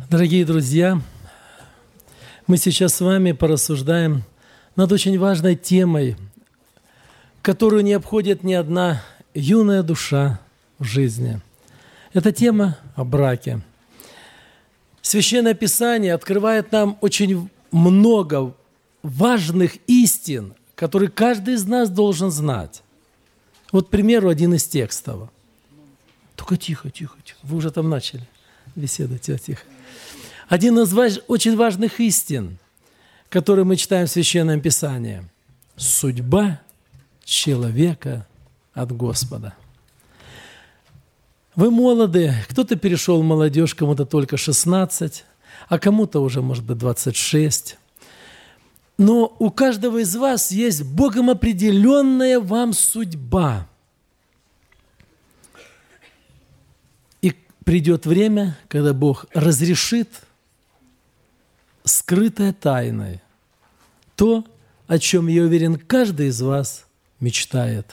Дорогие друзья, мы сейчас с вами порассуждаем над очень важной темой, которую не обходит ни одна юная душа в жизни. Это тема о браке. Священное Писание открывает нам очень много важных истин, которые каждый из нас должен знать. Вот, к примеру, один из текстов. Только тихо. Вы уже там начали беседовать, тихо. Один из очень важных истин, которые мы читаем в Священном Писании. Судьба человека от Господа. Вы молоды, кто-то перешел в молодежь, кому-то только 16, а кому-то уже, может быть, 26. Но у каждого из вас есть Богом определенная вам судьба. И придет время, когда Бог разрешит скрытой тайной то, о чем, я уверен, каждый из вас мечтает.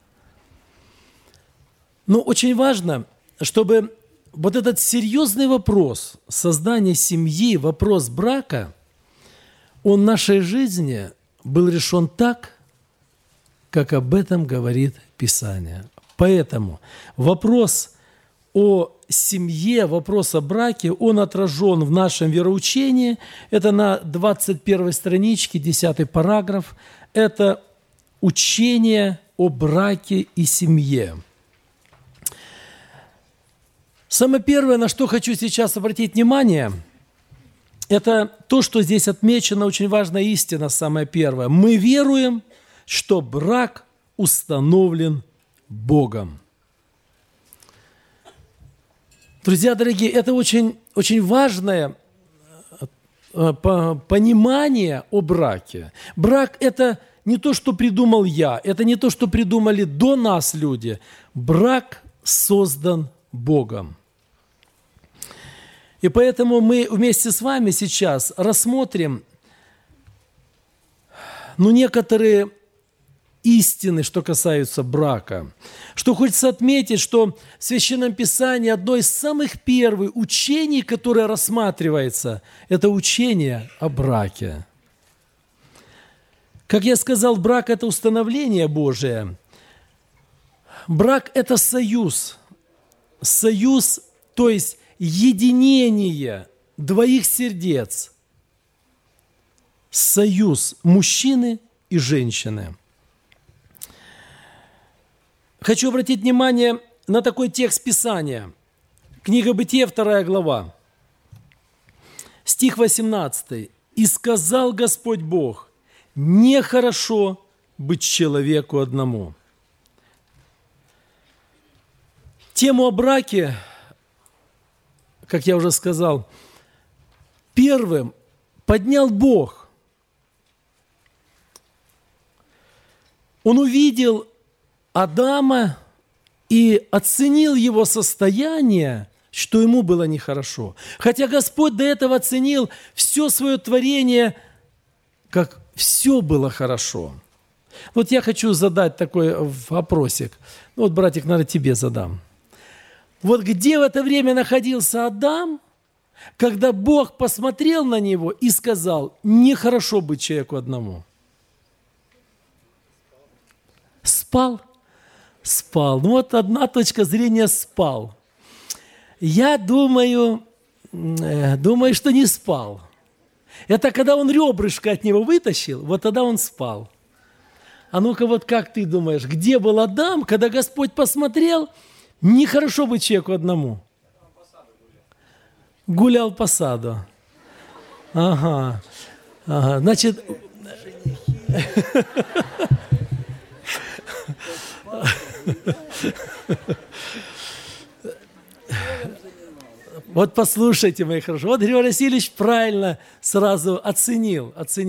Но очень важно, чтобы вот этот серьезный вопрос создания семьи, вопрос брака, он в нашей жизни был решен так, как об этом говорит Писание. Поэтому вопрос о семье, вопрос о браке, он отражен в нашем вероучении. Это на 21 страничке, 10 параграф. Это учение о браке и семье. Самое первое, на что хочу сейчас обратить внимание, это то, что здесь отмечено, очень важная истина, самое первое. Мы веруем, что брак установлен Богом. Друзья дорогие, это очень, очень важное понимание о браке. Брак – это не то, что придумал я, это не то, что придумали до нас люди. Брак создан Богом. И поэтому мы вместе с вами сейчас рассмотрим некоторые истины, что касаются брака. Что хочется отметить, что в Священном Писании одно из самых первых учений, которое рассматривается, это учение о браке. Как я сказал, брак – это установление Божие. Брак – это союз. Союз, то есть единение двоих сердец. Союз мужчины и женщины. Хочу обратить внимание на такой текст Писания. Книга Бытия, 2 глава. Стих 18. «И сказал Господь Бог, нехорошо быть человеку одному». Тему о браке, как я уже сказал, первым поднял Бог. Он увидел Адама и оценил его состояние, что ему было нехорошо. Хотя Господь до этого оценил все свое творение, как все было хорошо. Вот я хочу задать такой вопросик. Братик, наверное, тебе задам. Вот где в это время находился Адам, когда Бог посмотрел на него и сказал, нехорошо быть человеку одному? Спал? Спал. Одна точка зрения – спал. Я думаю, что не спал. Это когда он ребрышко от него вытащил, вот тогда он спал. А ну-ка, как ты думаешь, где был Адам, когда Господь посмотрел, нехорошо быть человеку одному? Гулял по саду. Ага. Значит... Вот послушайте, мои хорошие. Вот Григорий Васильевич правильно сразу оценил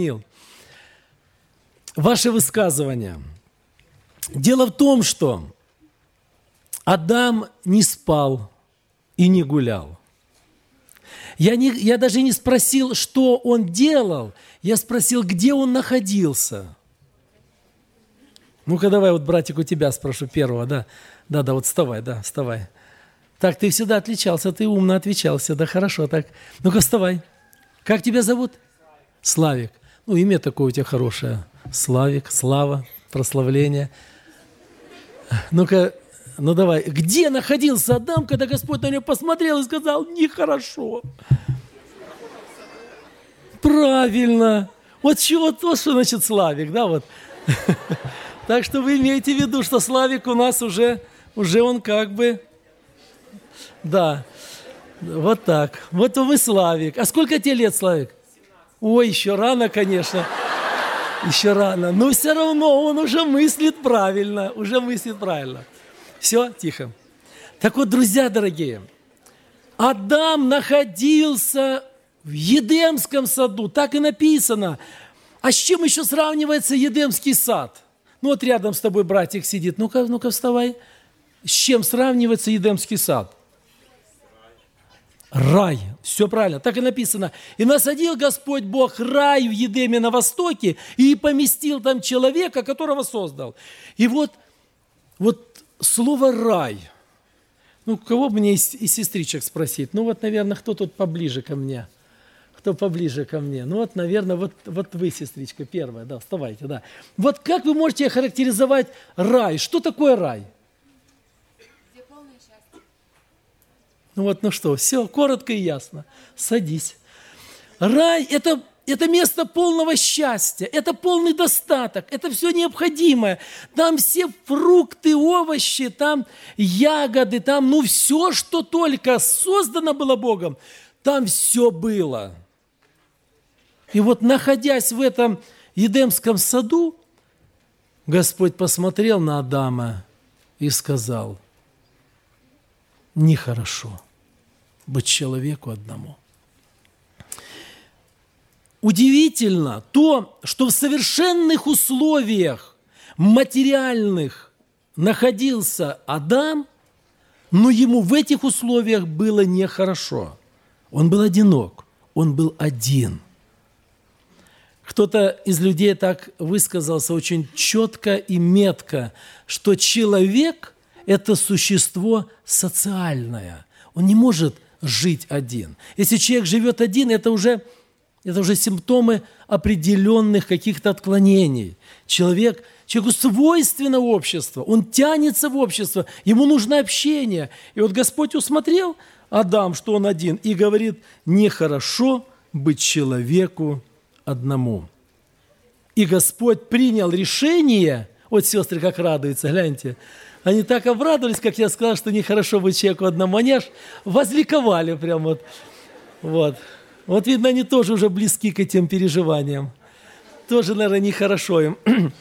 ваше высказывание. Дело в том, что Адам не спал и не гулял. Я даже не спросил, что он делал. Я спросил, где он находился. Ну-ка, давай, братик, у тебя спрошу первого, да. Да, вставай. Так, ты всегда отличался, ты умно отвечал всегда, хорошо так. Ну-ка, вставай. Как тебя зовут? Славик. Ну, имя такое у тебя хорошее. Славик, слава, прославление. Ну-ка, ну давай. Где находился Адам, когда Господь на него посмотрел и сказал, нехорошо? Правильно. Вот что значит Славик, да, вот. Так что вы имеете в виду, что Славик у нас уже он как бы, да, вот так. Вот вы Славик. А сколько тебе лет, Славик? 17. Ой, еще рано, конечно. Еще рано. Но все равно он уже мыслит правильно. Все, тихо. Так вот, друзья дорогие, Адам находился в Едемском саду. Так и написано. А с чем еще сравнивается Едемский сад? Ну вот рядом с тобой братик сидит. Ну-ка, вставай. С чем сравнивается Едемский сад? Рай. Все правильно. Так и написано. И насадил Господь Бог рай в Едеме на востоке и поместил там человека, которого создал. И вот слово «рай». Ну, кого бы мне из сестричек спросить? Ну, вот, наверное, кто тут поближе ко мне? Кто поближе ко мне? Ну, вот, наверное, вот вы, сестричка, первая, да, вставайте, да. Вот как вы можете охарактеризовать рай? Что такое рай? Где полное счастье. Ну, вот, ну что, все, коротко и ясно. Садись. Рай – это место полного счастья, это полный достаток, это все необходимое. Там все фрукты, овощи, там ягоды, там, ну, все, что только создано было Богом, там все было. И вот, находясь в этом Едемском саду, Господь посмотрел на Адама и сказал, нехорошо быть человеку одному. Удивительно то, что в совершенных условиях материальных находился Адам, но ему в этих условиях было нехорошо. Он был одинок, он был один. Кто-то из людей так высказался очень четко и метко, что человек – это существо социальное. Он не может жить один. Если человек живет один, это уже симптомы определенных каких-то отклонений. Человеку свойственно общество, он тянется в общество, ему нужно общение. И вот Господь усмотрел Адам, что он один, и говорит, нехорошо быть человеку одному. И Господь принял решение, вот сестры как радуются, гляньте, они так обрадовались, как я сказал, что нехорошо быть человеку одному, они аж возликовали прям вот. Вот, видно, они тоже уже близки к этим переживаниям. Тоже, наверное, нехорошо им.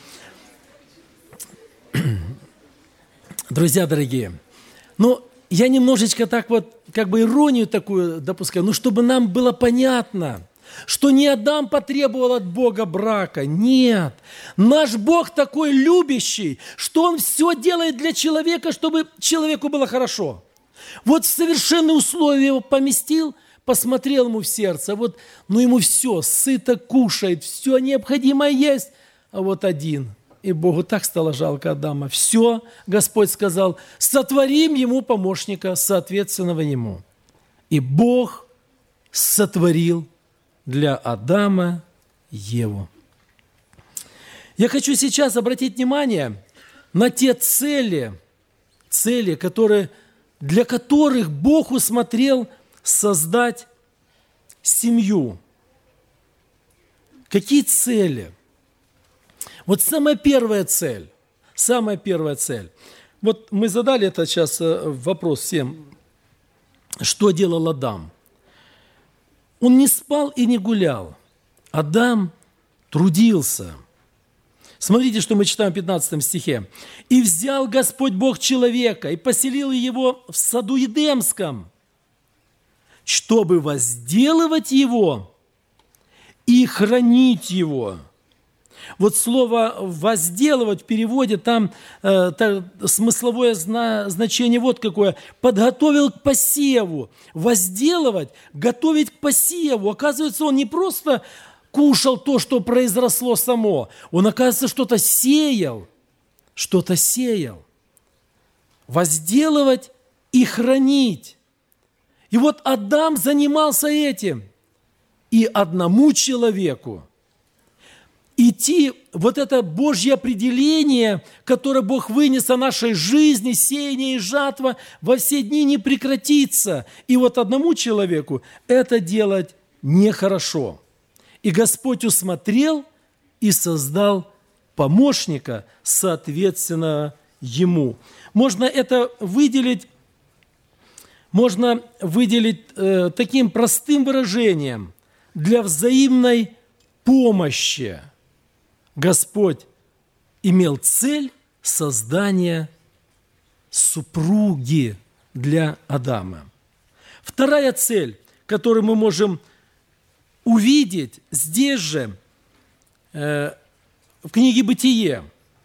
Друзья дорогие, я немножечко так вот, как бы иронию такую допускаю, чтобы нам было понятно, что не Адам потребовал от Бога брака. Нет. Наш Бог такой любящий, что Он все делает для человека, чтобы человеку было хорошо. Вот в совершенные условия его поместил, посмотрел ему в сердце, ему все, сыто кушает, все необходимое есть, а вот один. И Богу так стало жалко Адама. Все, Господь сказал, сотворим ему помощника, соответственного ему. И Бог сотворил для Адама Еву. Я хочу сейчас обратить внимание на те цели, для которых Бог усмотрел создать семью. Какие цели? Вот самая первая цель. Вот мы задали это сейчас вопрос всем, что делал Адам. Он не спал и не гулял. Адам трудился. Смотрите, что мы читаем в 15 стихе. «И взял Господь Бог человека, и поселил его в саду Едемском, чтобы возделывать его и хранить его». Вот слово «возделывать» в переводе, там смысловое значение вот какое. Подготовил к посеву. Возделывать, готовить к посеву. Оказывается, он не просто кушал то, что произросло само. Он, оказывается, что-то сеял. Возделывать и хранить. И вот Адам занимался этим. И одному человеку идти, вот это Божье определение, которое Бог вынес о нашей жизни, сеяние и жатва, во все дни не прекратится. И вот одному человеку это делать нехорошо. И Господь усмотрел и создал помощника, соответственно, ему. Можно это выделить таким простым выражением: для взаимной помощи. Господь имел цель создания супруги для Адама. Вторая цель, которую мы можем увидеть здесь же, в книге «Бытие».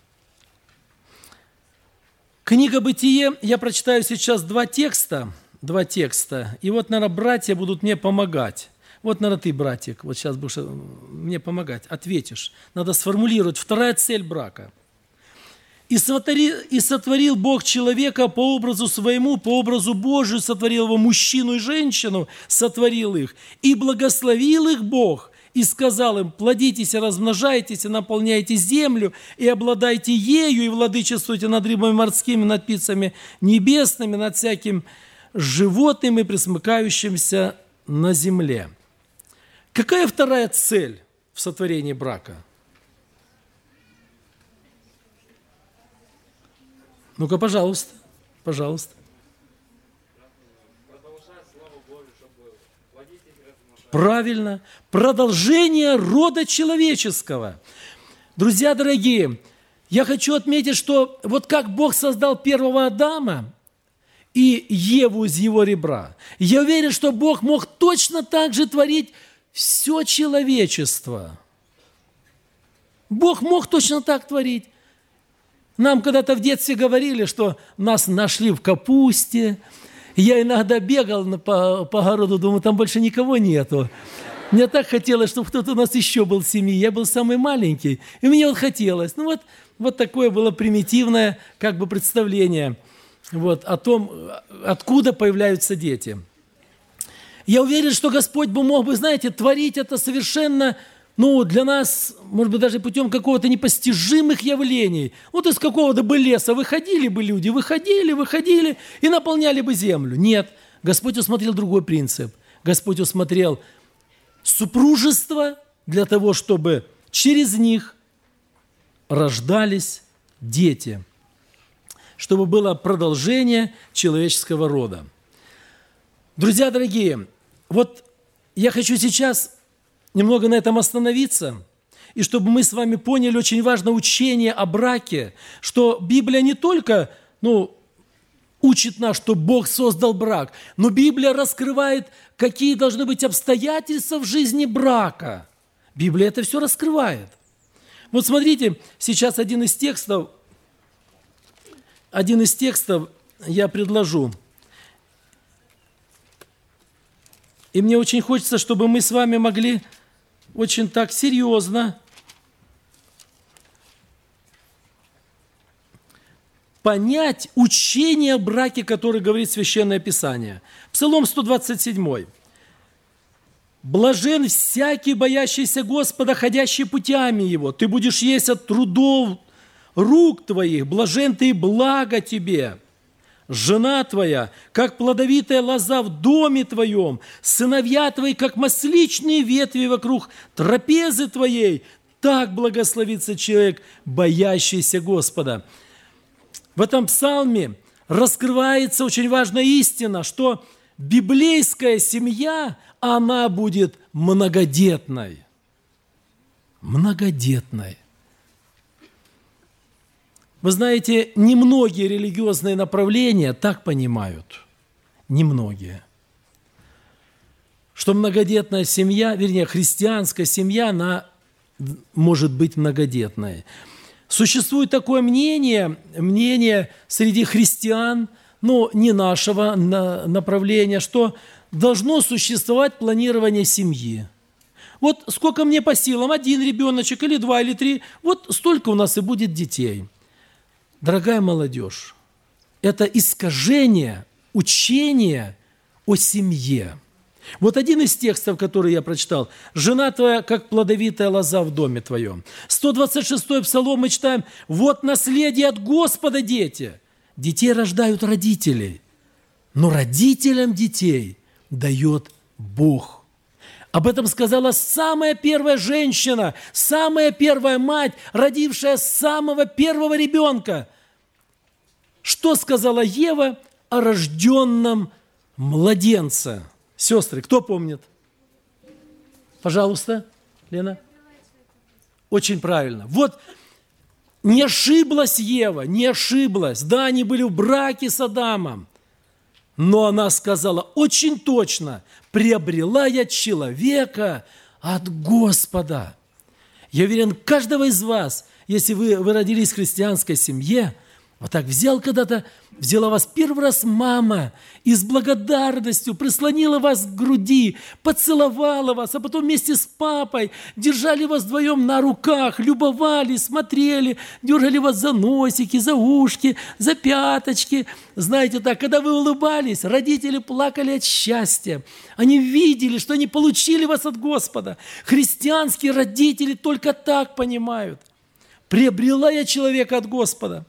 Книга «Бытие», я прочитаю сейчас два текста, и вот, наверное, братья будут мне помогать. Вот, наверное, ты, братик, вот сейчас будешь мне помогать, ответишь. Надо сформулировать. Вторая цель брака. «И сотворил Бог человека по образу своему, по образу Божию сотворил его, мужчину и женщину сотворил их, и благословил их Бог, и сказал им: плодитесь и размножайтесь, и наполняйте землю, и обладайте ею, и владычествуйте над рыбами морскими, над птицами небесными, над всяким животным и пресмыкающимся на земле». Какая вторая цель в сотворении брака? Ну-ка, пожалуйста. Правильно. Продолжение рода человеческого. Друзья дорогие, я хочу отметить, что вот как Бог создал первого Адама и Еву из его ребра, я уверен, что Бог мог точно так же творить все человечество. Бог мог точно так творить. Нам когда-то в детстве говорили, что нас нашли в капусте. Я иногда бегал по огороду, думаю, там больше никого нету. Мне так хотелось, чтобы кто-то у нас еще был в семье. Я был самый маленький, и мне вот хотелось. Ну вот такое было примитивное представление о том, откуда появляются дети. Я уверен, что Господь мог бы, творить это совершенно, для нас, может быть, даже путем какого-то непостижимых явлений. Вот из какого-то бы леса выходили бы люди, выходили и наполняли бы землю. Нет, Господь усмотрел другой принцип. Господь усмотрел супружество для того, чтобы через них рождались дети, чтобы было продолжение человеческого рода. Друзья дорогие, вот я хочу сейчас немного на этом остановиться, и чтобы мы с вами поняли очень важное учение о браке, что Библия не только, учит нас, что Бог создал брак, но Библия раскрывает, какие должны быть обстоятельства в жизни брака. Библия это все раскрывает. Вот смотрите, сейчас один из текстов я предложу. И мне очень хочется, чтобы мы с вами могли очень так серьезно понять учение о браке, которое говорит Священное Писание. Псалом 127. «Блажен всякий, боящийся Господа, ходящий путями Его. Ты будешь есть от трудов рук твоих, блажен ты и благо тебе. Жена твоя, как плодовитая лоза в доме твоем, сыновья твои, как масличные ветви вокруг трапезы твоей. Так благословится человек, боящийся Господа». В этом псалме раскрывается очень важная истина, что библейская семья, она будет многодетной. Многодетной. Вы знаете, немногие религиозные направления так понимают. Немногие. Что многодетная семья, христианская семья, она может быть многодетной. Существует такое мнение среди христиан, но не нашего направления, что должно существовать планирование семьи. Вот сколько мне по силам, 1 ребеночек, или 2, или 3, вот столько у нас и будет детей. Дорогая молодежь, это искажение учение о семье. Вот один из текстов, который я прочитал. «Жена твоя, как плодовитая лоза в доме твоем». 126-й Псалом мы читаем: «Вот наследие от Господа дети». Детей рождают родители, но родителям детей дает Бог. Об этом сказала самая первая женщина, самая первая мать, родившая самого первого ребенка. Что сказала Ева о рожденном младенце? Сестры, кто помнит? Пожалуйста, Лена. Очень правильно. Вот не ошиблась Ева, не ошиблась. Да, они были в браке с Адамом. Но она сказала очень точно: приобрела я человека от Господа. Я уверен, каждого из вас, если вы родились в христианской семье, вот так взяла вас первый раз мама и с благодарностью прислонила вас к груди, поцеловала вас, а потом вместе с папой держали вас вдвоем на руках, любовали, смотрели, дергали вас за носики, за ушки, за пяточки. Знаете так, когда вы улыбались, родители плакали от счастья. Они видели, что они получили вас от Господа. Христианские родители только так понимают. Приобрела я человека от Господа.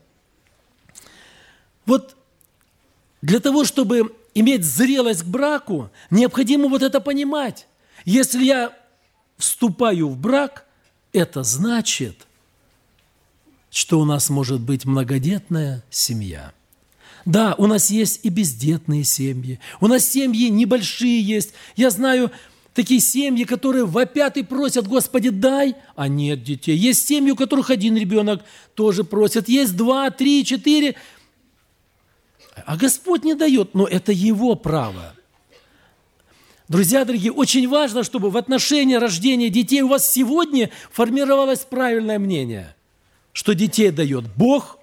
Вот для того, чтобы иметь зрелость к браку, необходимо вот это понимать. Если я вступаю в брак, это значит, что у нас может быть многодетная семья. Да, у нас есть и бездетные семьи. У нас семьи небольшие есть. Я знаю такие семьи, которые вопят и просят: Господи, дай, а нет детей. Есть семьи, у которых один ребенок, тоже просят. Есть 2, 3, 4. А Господь не дает, но это Его право. Друзья дорогие, очень важно, чтобы в отношении рождения детей у вас сегодня формировалось правильное мнение, что детей дает Бог,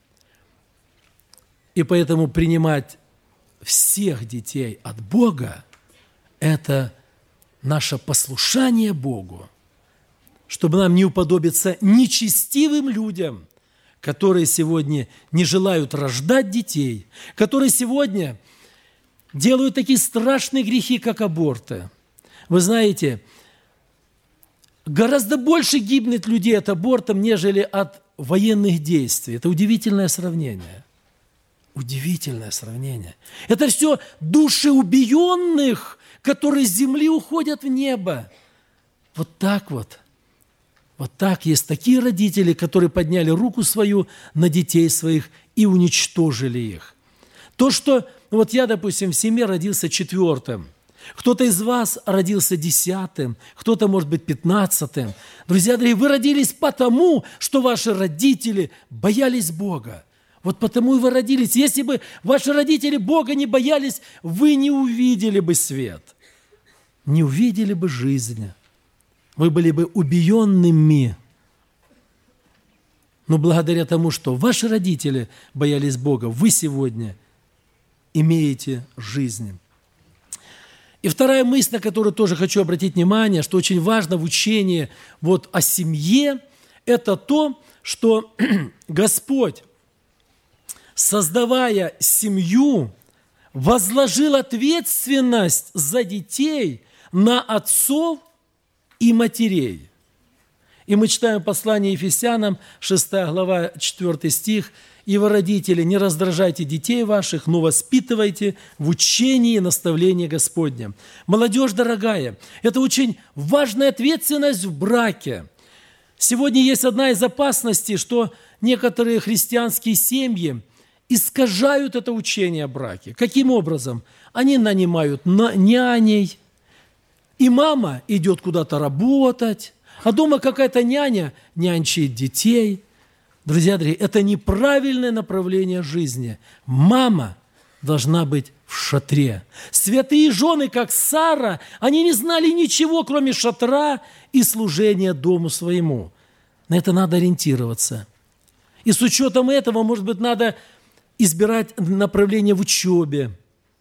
и поэтому принимать всех детей от Бога – это наше послушание Богу, чтобы нам не уподобиться нечестивым людям, которые сегодня не желают рождать детей, которые сегодня делают такие страшные грехи, как аборты. Вы знаете, гораздо больше гибнет людей от абортов, нежели от военных действий. Это удивительное сравнение. Удивительное сравнение. Это все души убиенных, которые с земли уходят в небо. Вот так вот. Вот так есть такие родители, которые подняли руку свою на детей своих и уничтожили их. То, что вот я, допустим, в семье родился 4-м, кто-то из вас родился 10-м, кто-то, может быть, 15-м. Друзья дорогие, вы родились потому, что ваши родители боялись Бога. Вот потому и вы родились. Если бы ваши родители Бога не боялись, вы не увидели бы свет, не увидели бы жизнь. Вы были бы убиенными. Но благодаря тому, что ваши родители боялись Бога, вы сегодня имеете жизнь. И вторая мысль, на которую тоже хочу обратить внимание, что очень важно в учении вот о семье, это то, что Господь, создавая семью, возложил ответственность за детей на отцов и матерей. И мы читаем послание Ефесянам, 6 глава, 4 стих: «И вы, родители, не раздражайте детей ваших, но воспитывайте в учении и наставлении Господнем». Молодежь дорогая, это очень важная ответственность в браке. Сегодня есть одна из опасностей, что некоторые христианские семьи искажают это учение о браке. Каким образом? Они нанимают няней, и мама идет куда-то работать, а дома какая-то няня нянчит детей. Друзья дорогие, это неправильное направление жизни. Мама должна быть в шатре. Святые жены, как Сара, они не знали ничего, кроме шатра и служения дому своему. На это надо ориентироваться. И с учетом этого, может быть, надо избирать направление в учебе.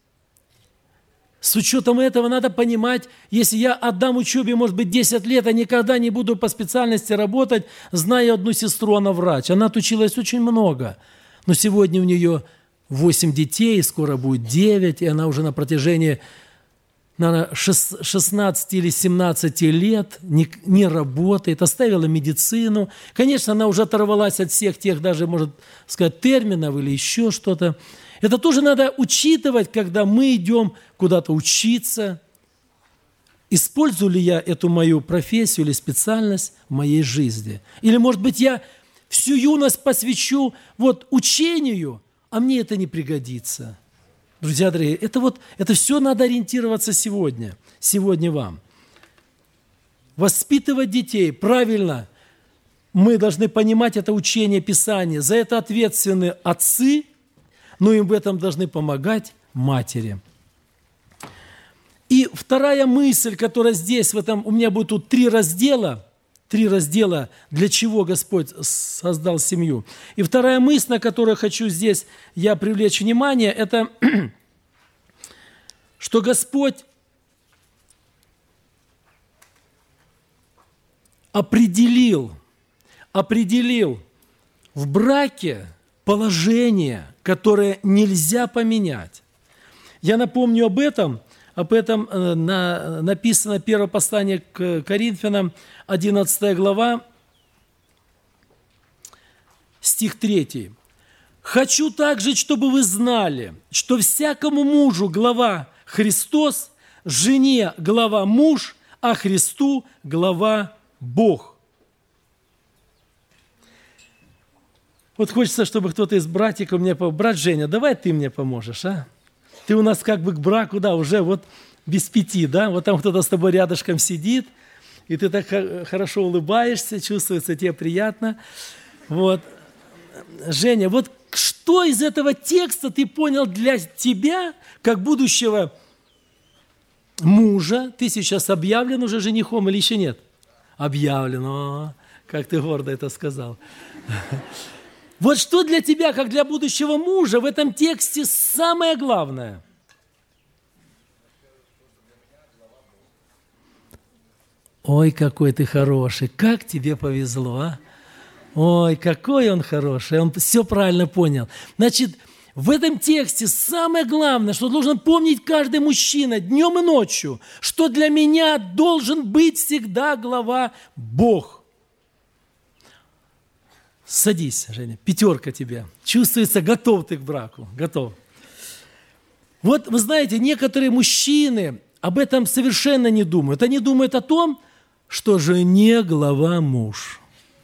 С учетом этого надо понимать, если я отдам учебе, может быть, 10 лет, а никогда не буду по специальности работать, зная одну сестру, она врач. Она отучилась очень много, но сегодня у нее 8 детей, скоро будет 9, и она уже на протяжении, наверное, 16 или 17 лет не работает, оставила медицину. Конечно, она уже оторвалась от всех тех, даже, можно сказать, терминов или еще что-то. Это тоже надо учитывать, когда мы идем куда-то учиться. Использую ли я эту мою профессию или специальность в моей жизни? Или, может быть, я всю юность посвящу учению, а мне это не пригодится. Друзья дорогие, это все надо ориентироваться сегодня вам. Воспитывать детей правильно. Мы должны понимать это учение Писания. За это ответственны отцы, но им в этом должны помогать матери. И вторая мысль, которая здесь, у меня будет тут 3 раздела, для чего Господь создал семью. И вторая мысль, на которую хочу здесь я привлечь внимание, это, что Господь определил в браке положение, которое нельзя поменять. Я напомню об этом написано первое послание к Коринфянам, 11 глава, стих 3. «Хочу также, чтобы вы знали, что всякому мужу глава Христос, жене глава муж, а Христу глава Бог». Вот хочется, чтобы кто-то из братьев мне помог. Брат Женя, давай ты мне поможешь, а? Ты у нас как бы к браку, уже без 5, да? Вот там кто-то с тобой рядышком сидит, и ты так хорошо улыбаешься, чувствуется тебе приятно. Женя, что из этого текста ты понял для тебя, как будущего мужа? Ты сейчас объявлен уже женихом или еще нет? Объявлен. О, как ты гордо это сказал. Что для тебя, как для будущего мужа, в этом тексте самое главное? Ой, какой ты хороший, как тебе повезло, а? Ой, какой он хороший, он все правильно понял. Значит, в этом тексте самое главное, что должен помнить каждый мужчина днем и ночью, что для меня должен быть всегда глава Бог. Садись, Женя, 5 тебе. Чувствуется, готов ты к браку, готов. Вы знаете, некоторые мужчины об этом совершенно не думают. Они думают о том, что жене глава муж.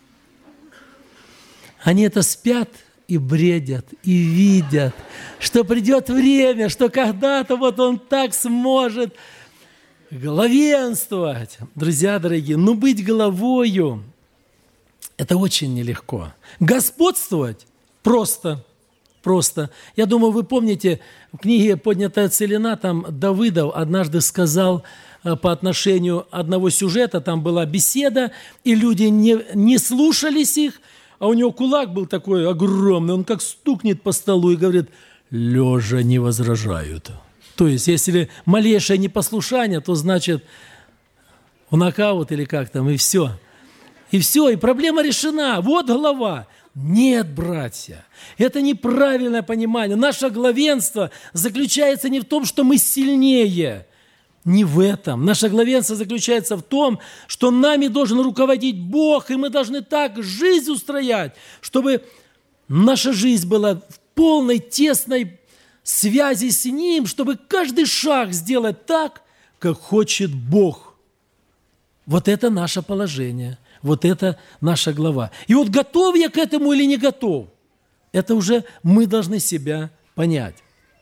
Они это спят и бредят, и видят, что придет время, что когда-то он так сможет главенствовать. Друзья дорогие, быть главою – это очень нелегко. Господствовать просто. Я думаю, вы помните, в книге «Поднятая целина» там Давыдов однажды сказал по отношению одного сюжета, там была беседа, и люди не слушались их, а у него кулак был такой огромный, он как стукнет по столу и говорит: «Лежа не возражают». То есть, если малейшее непослушание, то значит в нокаут или как там, и все. И все, и проблема решена. Вот глава. Нет, братья, это неправильное понимание. Наше главенство заключается не в том, что мы сильнее. Не в этом. Наше главенство заключается в том, что нами должен руководить Бог, и мы должны так жизнь устроять, чтобы наша жизнь была в полной, тесной связи с Ним, чтобы каждый шаг сделать так, как хочет Бог. Вот это наше положение. Вот это наша глава. И готов я к этому или не готов, это уже мы должны себя понять.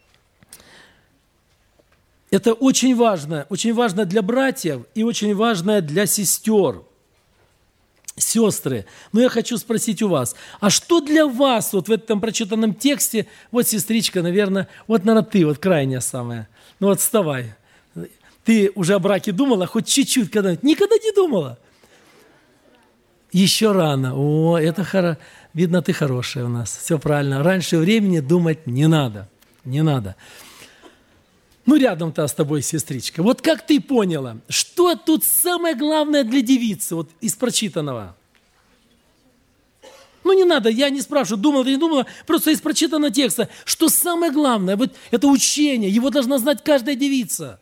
Это очень важно для братьев и очень важно для сестер. Сестры, я хочу спросить у вас, а что для вас в этом прочитанном тексте, сестричка, наверное, ты, крайняя самая, вставай. Ты уже о браке думала хоть чуть-чуть когда-нибудь? Никогда не думала? Еще рано. О, это хорошо. Видно, ты хорошая у нас. Все правильно. Раньше времени думать не надо. Не надо. Рядом-то с тобой сестричка. Как ты поняла, что тут самое главное для девицы, из прочитанного? Ну, не надо, я не спрашиваю, думала ты, не думала, просто из прочитанного текста, что самое главное, вот это учение, его должна знать каждая девица.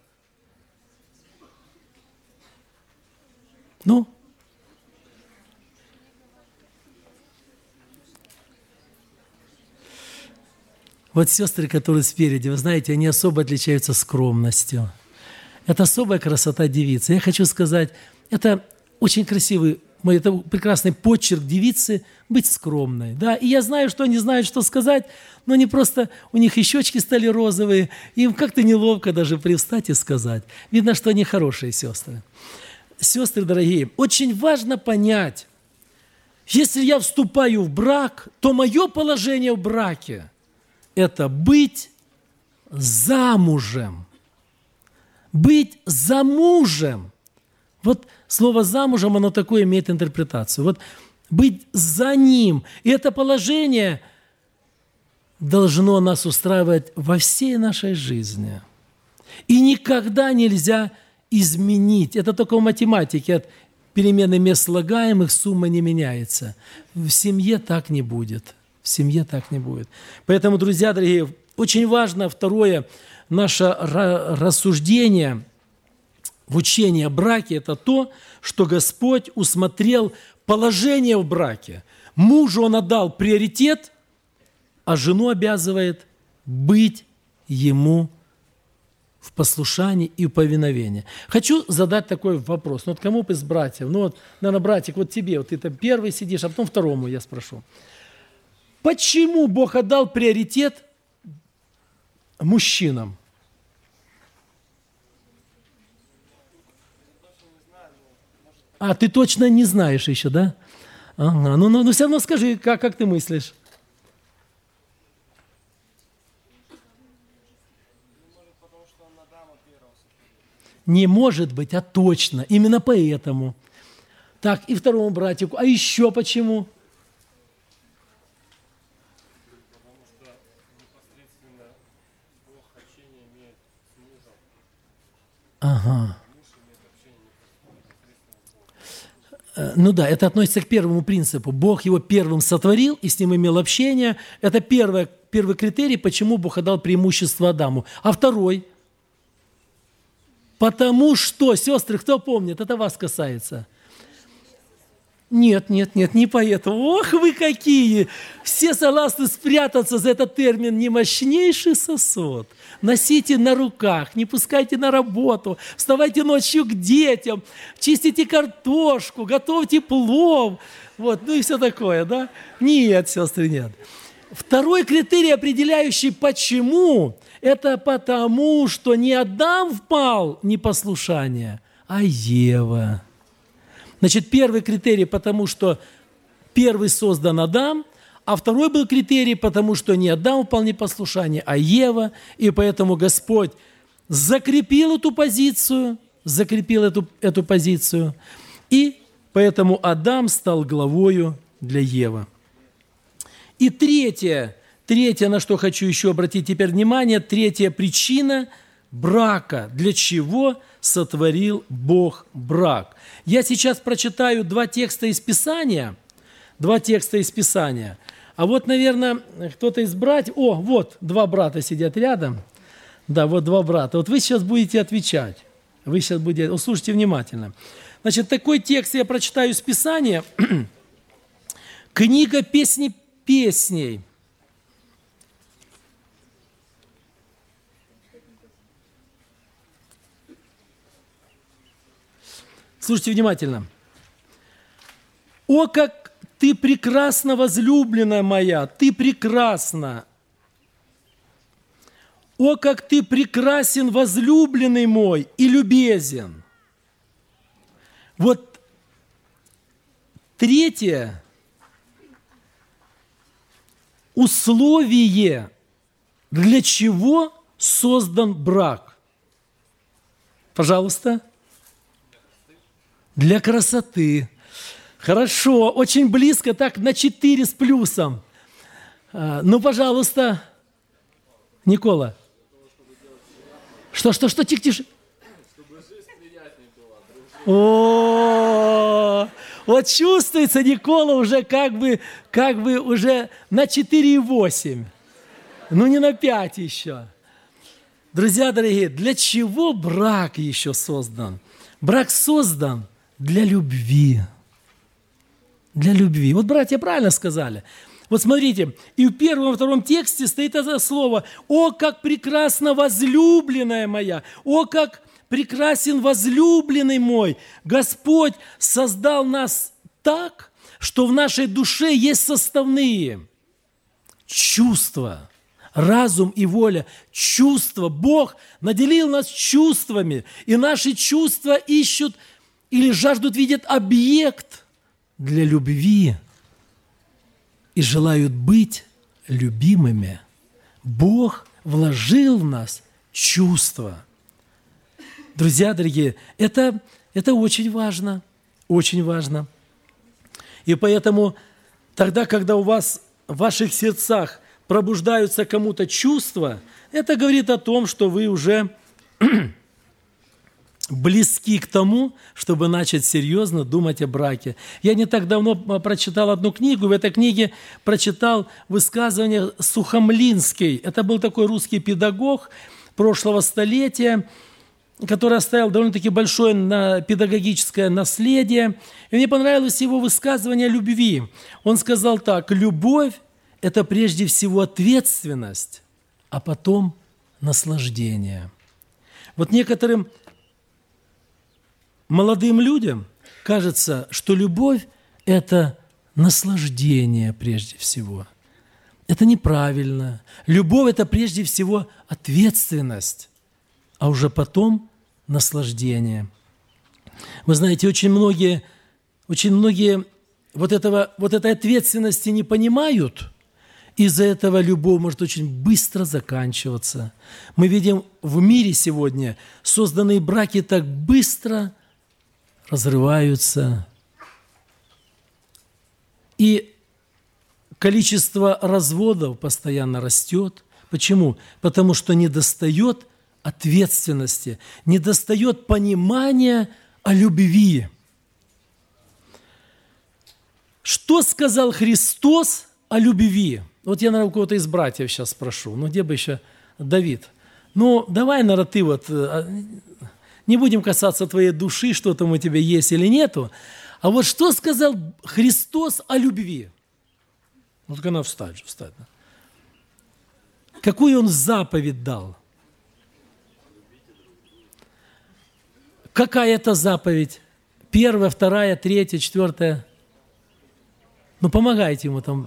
Ну? Вот сестры, которые спереди, вы знаете, они особо отличаются скромностью. Это особая красота девицы. Я хочу сказать, это очень красивый, это прекрасный почерк девицы быть скромной. Да? И я знаю, что они знают, что сказать, но они просто, у них и щечки стали розовые, им как-то неловко даже привстать и сказать. Видно, что они хорошие сестры. Сестры дорогие, очень важно понять, если я вступаю в брак, то мое положение в браке – это быть замужем. Быть замужем. Вот слово «замужем», оно такое имеет интерпретацию. Вот быть за ним. И это положение должно нас устраивать во всей нашей жизни. И никогда нельзя изменить. Это только в математике. От перемены мест слагаемых сумма не меняется. В семье так не будет. В семье так не будет. Поэтому, друзья дорогие, очень важно второе наше рассуждение в учении о браке – это то, что Господь усмотрел положение в браке. Мужу Он отдал приоритет, а жену обязывает быть ему в послушании и в повиновении. Хочу задать такой вопрос. Ну, вот кому из братьев? Ну, вот, наверное, братик, вот тебе, вот ты там первый сидишь, а потом второму я спрошу. Почему Бог отдал приоритет мужчинам? А, ты точно не знаешь еще, да? Ага. Ну все равно скажи, как ты мыслишь? Не может быть, а точно. Именно поэтому. Так, и второму братику. А еще почему? Ага. Ну да, это относится к первому принципу. Бог его первым сотворил и с ним имел общение. Это первый критерий, почему Бог отдал преимущество Адаму. А второй? Потому что, сестры, кто помнит, это вас касается. Нет, не поэтому. Ох, вы какие! Все согласны спрятаться за этот термин «не мощнейший сосуд». Носите на руках, не пускайте на работу, вставайте ночью к детям, чистите картошку, готовьте плов. Вот, ну и все такое, да? Нет, сестры, нет. Второй критерий, определяющий почему, это потому, что не Адам впал в непослушание, а Ева. Значит, первый критерий, потому что первый создан Адам, а второй был критерий, потому что не Адам упал в непослушание, а Ева, и поэтому Господь закрепил эту позицию, и поэтому Адам стал главою для Евы. И третье, на что хочу еще обратить теперь внимание, третья причина брака. Для чего сотворил Бог брак? Я сейчас прочитаю два текста из Писания. А вот, наверное, кто-то из братьев... О, вот, два брата сидят рядом. Да, вот два брата. Вот вы сейчас будете отвечать. Слушайте внимательно. Значит, такой текст я прочитаю из Писания. Книга «Песни песней». Слушайте внимательно. «О, как ты прекрасна, возлюбленная моя, ты прекрасна! О, как ты прекрасен, возлюбленный мой, и любезен!» Вот третье условие, для чего создан брак. Пожалуйста. Для красоты. Хорошо, очень близко, так на 4 с плюсом. Ну, пожалуйста, Никола. Что, тише. О, Вот чувствуется, Никола уже как бы уже на 4,8. Ну, не на 5 еще. Друзья дорогие, для чего брак еще создан? Брак создан для любви. Для любви. Вот братья правильно сказали. Вот смотрите, и в первом и во втором тексте стоит это слово: «О, как прекрасна возлюбленная моя! О, как прекрасен возлюбленный мой!» Господь создал нас так, что в нашей душе есть составные чувства, разум и воля. Чувства. Бог наделил нас чувствами, и наши чувства ищут или жаждут видеть объект для любви и желают быть любимыми. Бог вложил в нас чувства. Друзья дорогие, это очень важно, очень важно. И поэтому тогда, когда у вас в ваших сердцах пробуждаются кому-то чувства, это говорит о том, что вы уже близки к тому, чтобы начать серьезно думать о браке. Я не так давно прочитал одну книгу, в этой книге прочитал высказывание Сухомлинской. Это был такой русский педагог прошлого столетия, который оставил довольно-таки большое педагогическое наследие. И мне понравилось его высказывание о любви. Он сказал так: «Любовь – это прежде всего ответственность, а потом наслаждение». Вот некоторым молодым людям кажется, что любовь – это наслаждение прежде всего. Это неправильно. Любовь – это прежде всего ответственность, а уже потом наслаждение. Вы знаете, очень многие вот этой ответственности не понимают. Из-за этого любовь может очень быстро заканчиваться. Мы видим в мире сегодня созданные браки так быстро разрываются. И количество разводов постоянно растет. Почему? Потому что недостает ответственности, недостает понимания о любви. Что сказал Христос о любви? Вот я, наверное, у кого-то из братьев сейчас спрошу. Ну, где бы еще Давид? Ну, давай, наверное, ты вот... Не будем касаться твоей души, что там у тебя есть или нету. А вот что сказал Христос о любви? Ну, только надо встать. Какую Он заповедь дал? Какая это заповедь? 1, 2, 3, 4? Ну, помогайте ему там.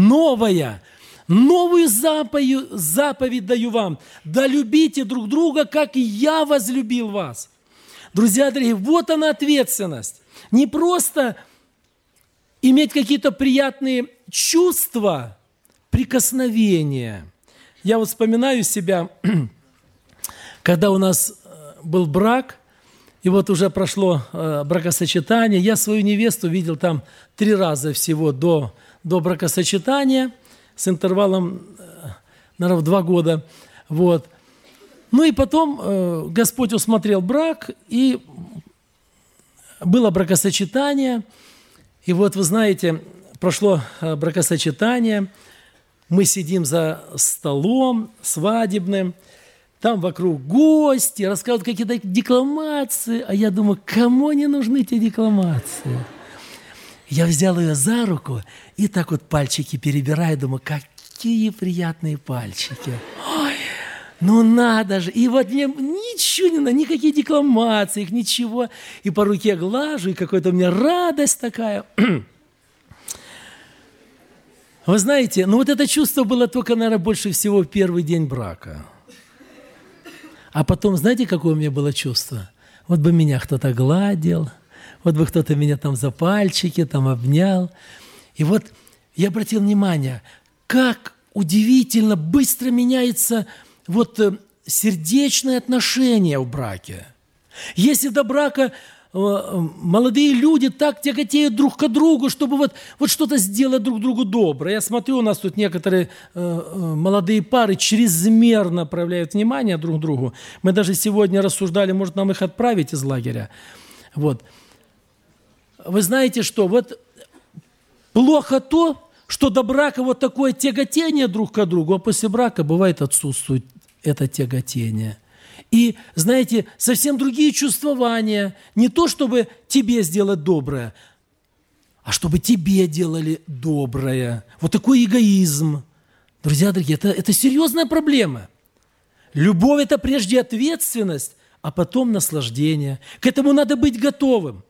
Новую заповедь даю вам. Да любите друг друга, как и я возлюбил вас. Друзья дорогие, вот она ответственность. Не просто иметь какие-то приятные чувства, прикосновения. Я вот вспоминаю себя, когда у нас был брак, и вот уже прошло бракосочетание, я свою невесту видел там 3 раза всего до бракосочетания, с интервалом, наверное, в 2 года. Вот. Ну и потом Господь усмотрел брак, и было бракосочетание. И вот, вы знаете, прошло бракосочетание, мы сидим за столом свадебным, там вокруг гости, рассказывают какие-то декламации, а я думаю, кому не нужны эти декламации? Я взял ее за руку и так вот пальчики перебираю, думаю, какие приятные пальчики. Ой, ну надо же. И вот мне ничего не надо, никакие декламации, их ничего. И по руке глажу, и какая-то у меня радость такая. Вы знаете, ну вот это чувство было только, наверное, больше всего в первый день брака. А потом, знаете, какое у меня было чувство? Вот бы меня кто-то гладил, вот бы кто-то меня там за пальчики там обнял. И вот я обратил внимание, как удивительно быстро меняется вот сердечное отношение в браке. Если до брака молодые люди так тяготеют друг к другу, чтобы вот что-то сделать друг другу доброе. Я смотрю, у нас тут некоторые молодые пары чрезмерно проявляют внимание друг к другу. Мы даже сегодня рассуждали, может, нам их отправить из лагеря. Вот. вы знаете что, вот плохо то, что до брака вот такое тяготение друг к другу, а после брака бывает отсутствует это тяготение. И, знаете, совсем другие чувствования. Не то, чтобы тебе сделать доброе, а чтобы тебе делали доброе. Вот такой эгоизм. Друзья дорогие, это серьезная проблема. Любовь – это прежде ответственность, а потом наслаждение. К этому надо быть готовым.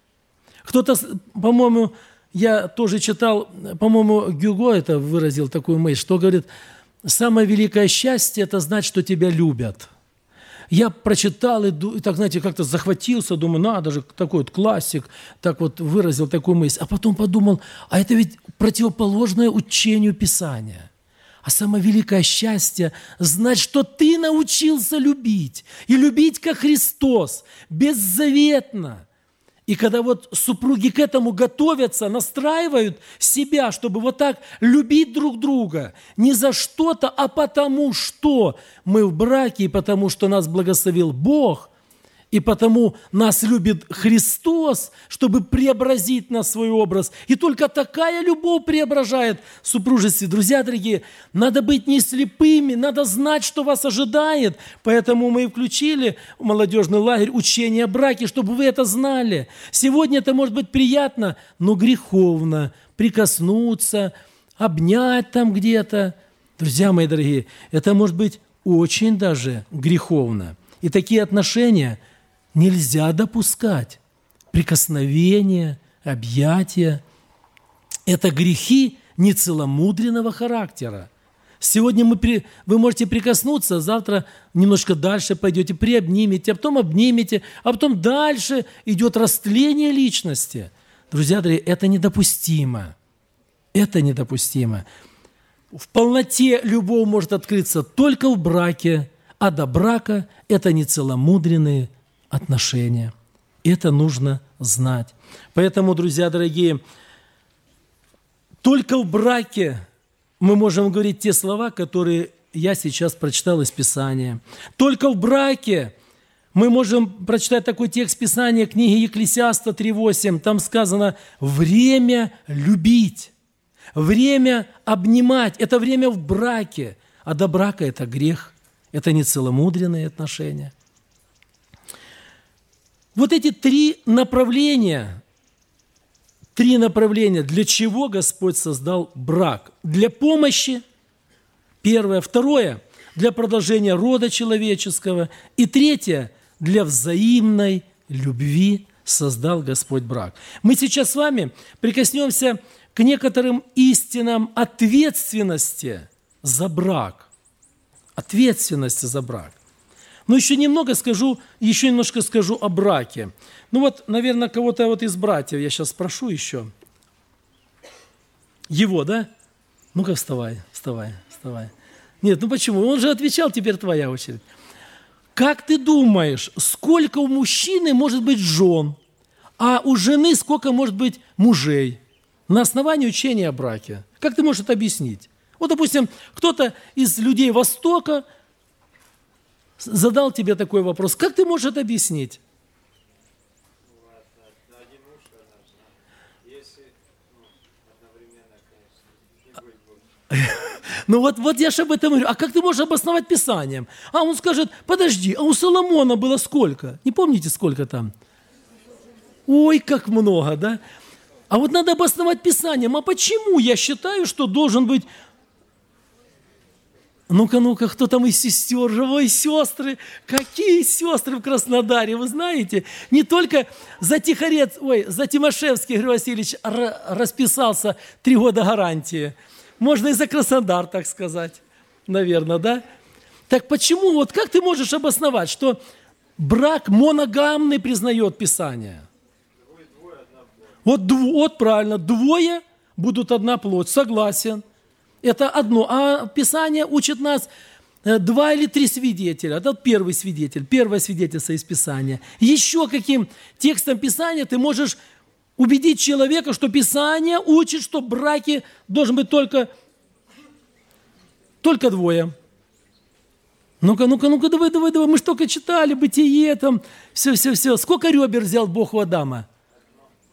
Кто-то, по-моему, я тоже читал, по-моему, Гюго это выразил такую мысль, что говорит, самое великое счастье – это знать, что тебя любят. Я прочитал и так, знаете, как-то захватился, думаю, надо же, такой вот классик, так вот выразил такую мысль. А потом подумал, а это ведь противоположное учению Писания. А самое великое счастье – знать, что ты научился любить. И любить, как Христос, беззаветно. И когда вот супруги к этому готовятся, настраивают себя, чтобы вот так любить друг друга, не за что-то, а потому что мы в браке, и потому что нас благословил Бог, и потому нас любит Христос, чтобы преобразить нас в свой образ. И только такая любовь преображает супружество. Друзья дорогие, надо быть не слепыми, надо знать, что вас ожидает. Поэтому мы и включили в молодежный лагерь учение о браке, чтобы вы это знали. Сегодня это может быть приятно, но греховно. Прикоснуться, обнять там где-то. Друзья мои дорогие, это может быть очень даже греховно. И такие отношения нельзя допускать. Прикосновения, объятия – это грехи нецеломудренного характера. Сегодня вы можете прикоснуться, завтра немножко дальше пойдете, приобнимете, а потом обнимете, а потом дальше идет растление личности. Друзья дорогие, это недопустимо. Это недопустимо. В полноте любовь может открыться только в браке, а до брака – это нецеломудренные отношения. Это нужно знать. Поэтому, друзья дорогие, только в браке мы можем говорить те слова, которые я сейчас прочитал из Писания. Только в браке мы можем прочитать такой текст Писания, книги Екклесиаста 3:8. Там сказано «время любить». Время обнимать – это время в браке, а до брака – это грех, это нецеломудренные отношения. Вот эти три направления, для чего Господь создал брак. Для помощи, первое. Второе, для продолжения рода человеческого. И третье, для взаимной любви создал Господь брак. Мы сейчас с вами прикоснемся к некоторым истинам ответственности за брак. Ответственности за брак. Но еще немножко скажу о браке. Ну вот, наверное, кого-то вот из братьев я сейчас спрошу еще. Его, да? Ну-ка, вставай. Нет, ну почему? Он же отвечал, теперь твоя очередь. Как ты думаешь, сколько у мужчины может быть жен, а у жены сколько может быть мужей? На основании учения о браке. Как ты можешь это объяснить? Вот, допустим, кто-то из людей Востока задал тебе такой вопрос. Как ты можешь это объяснить? Один муж, одна жена. Если одновременно, конечно, не будет больше. Ну вот я же об этом говорю. А как ты можешь обосновать Писанием? А он скажет, подожди, а у Соломона было сколько? Не помните, сколько там? Ой, как много, да? А вот надо обосновать Писанием. А почему я считаю, что должен быть... Ну-ка, кто там из сестер? Ой, сестры! Какие сестры в Краснодаре, вы знаете? Не только за Тимошевский Григорий Васильевич расписался 3 года гарантии. Можно и за Краснодар, так сказать. Наверное, да? Так почему, вот как ты можешь обосновать, что брак моногамный признает Писание? Вот правильно, 2 будут одна плоть, согласен. Это одно. А Писание учит нас 2 или 3 свидетеля. Это первый свидетель, первое свидетельство из Писания. Еще каким текстом Писания ты можешь убедить человека, что Писание учит, что в браке должен быть только 2. Ну-ка, давай. Мы же только читали Бытие, там, все. Сколько ребер взял Бог у Адама?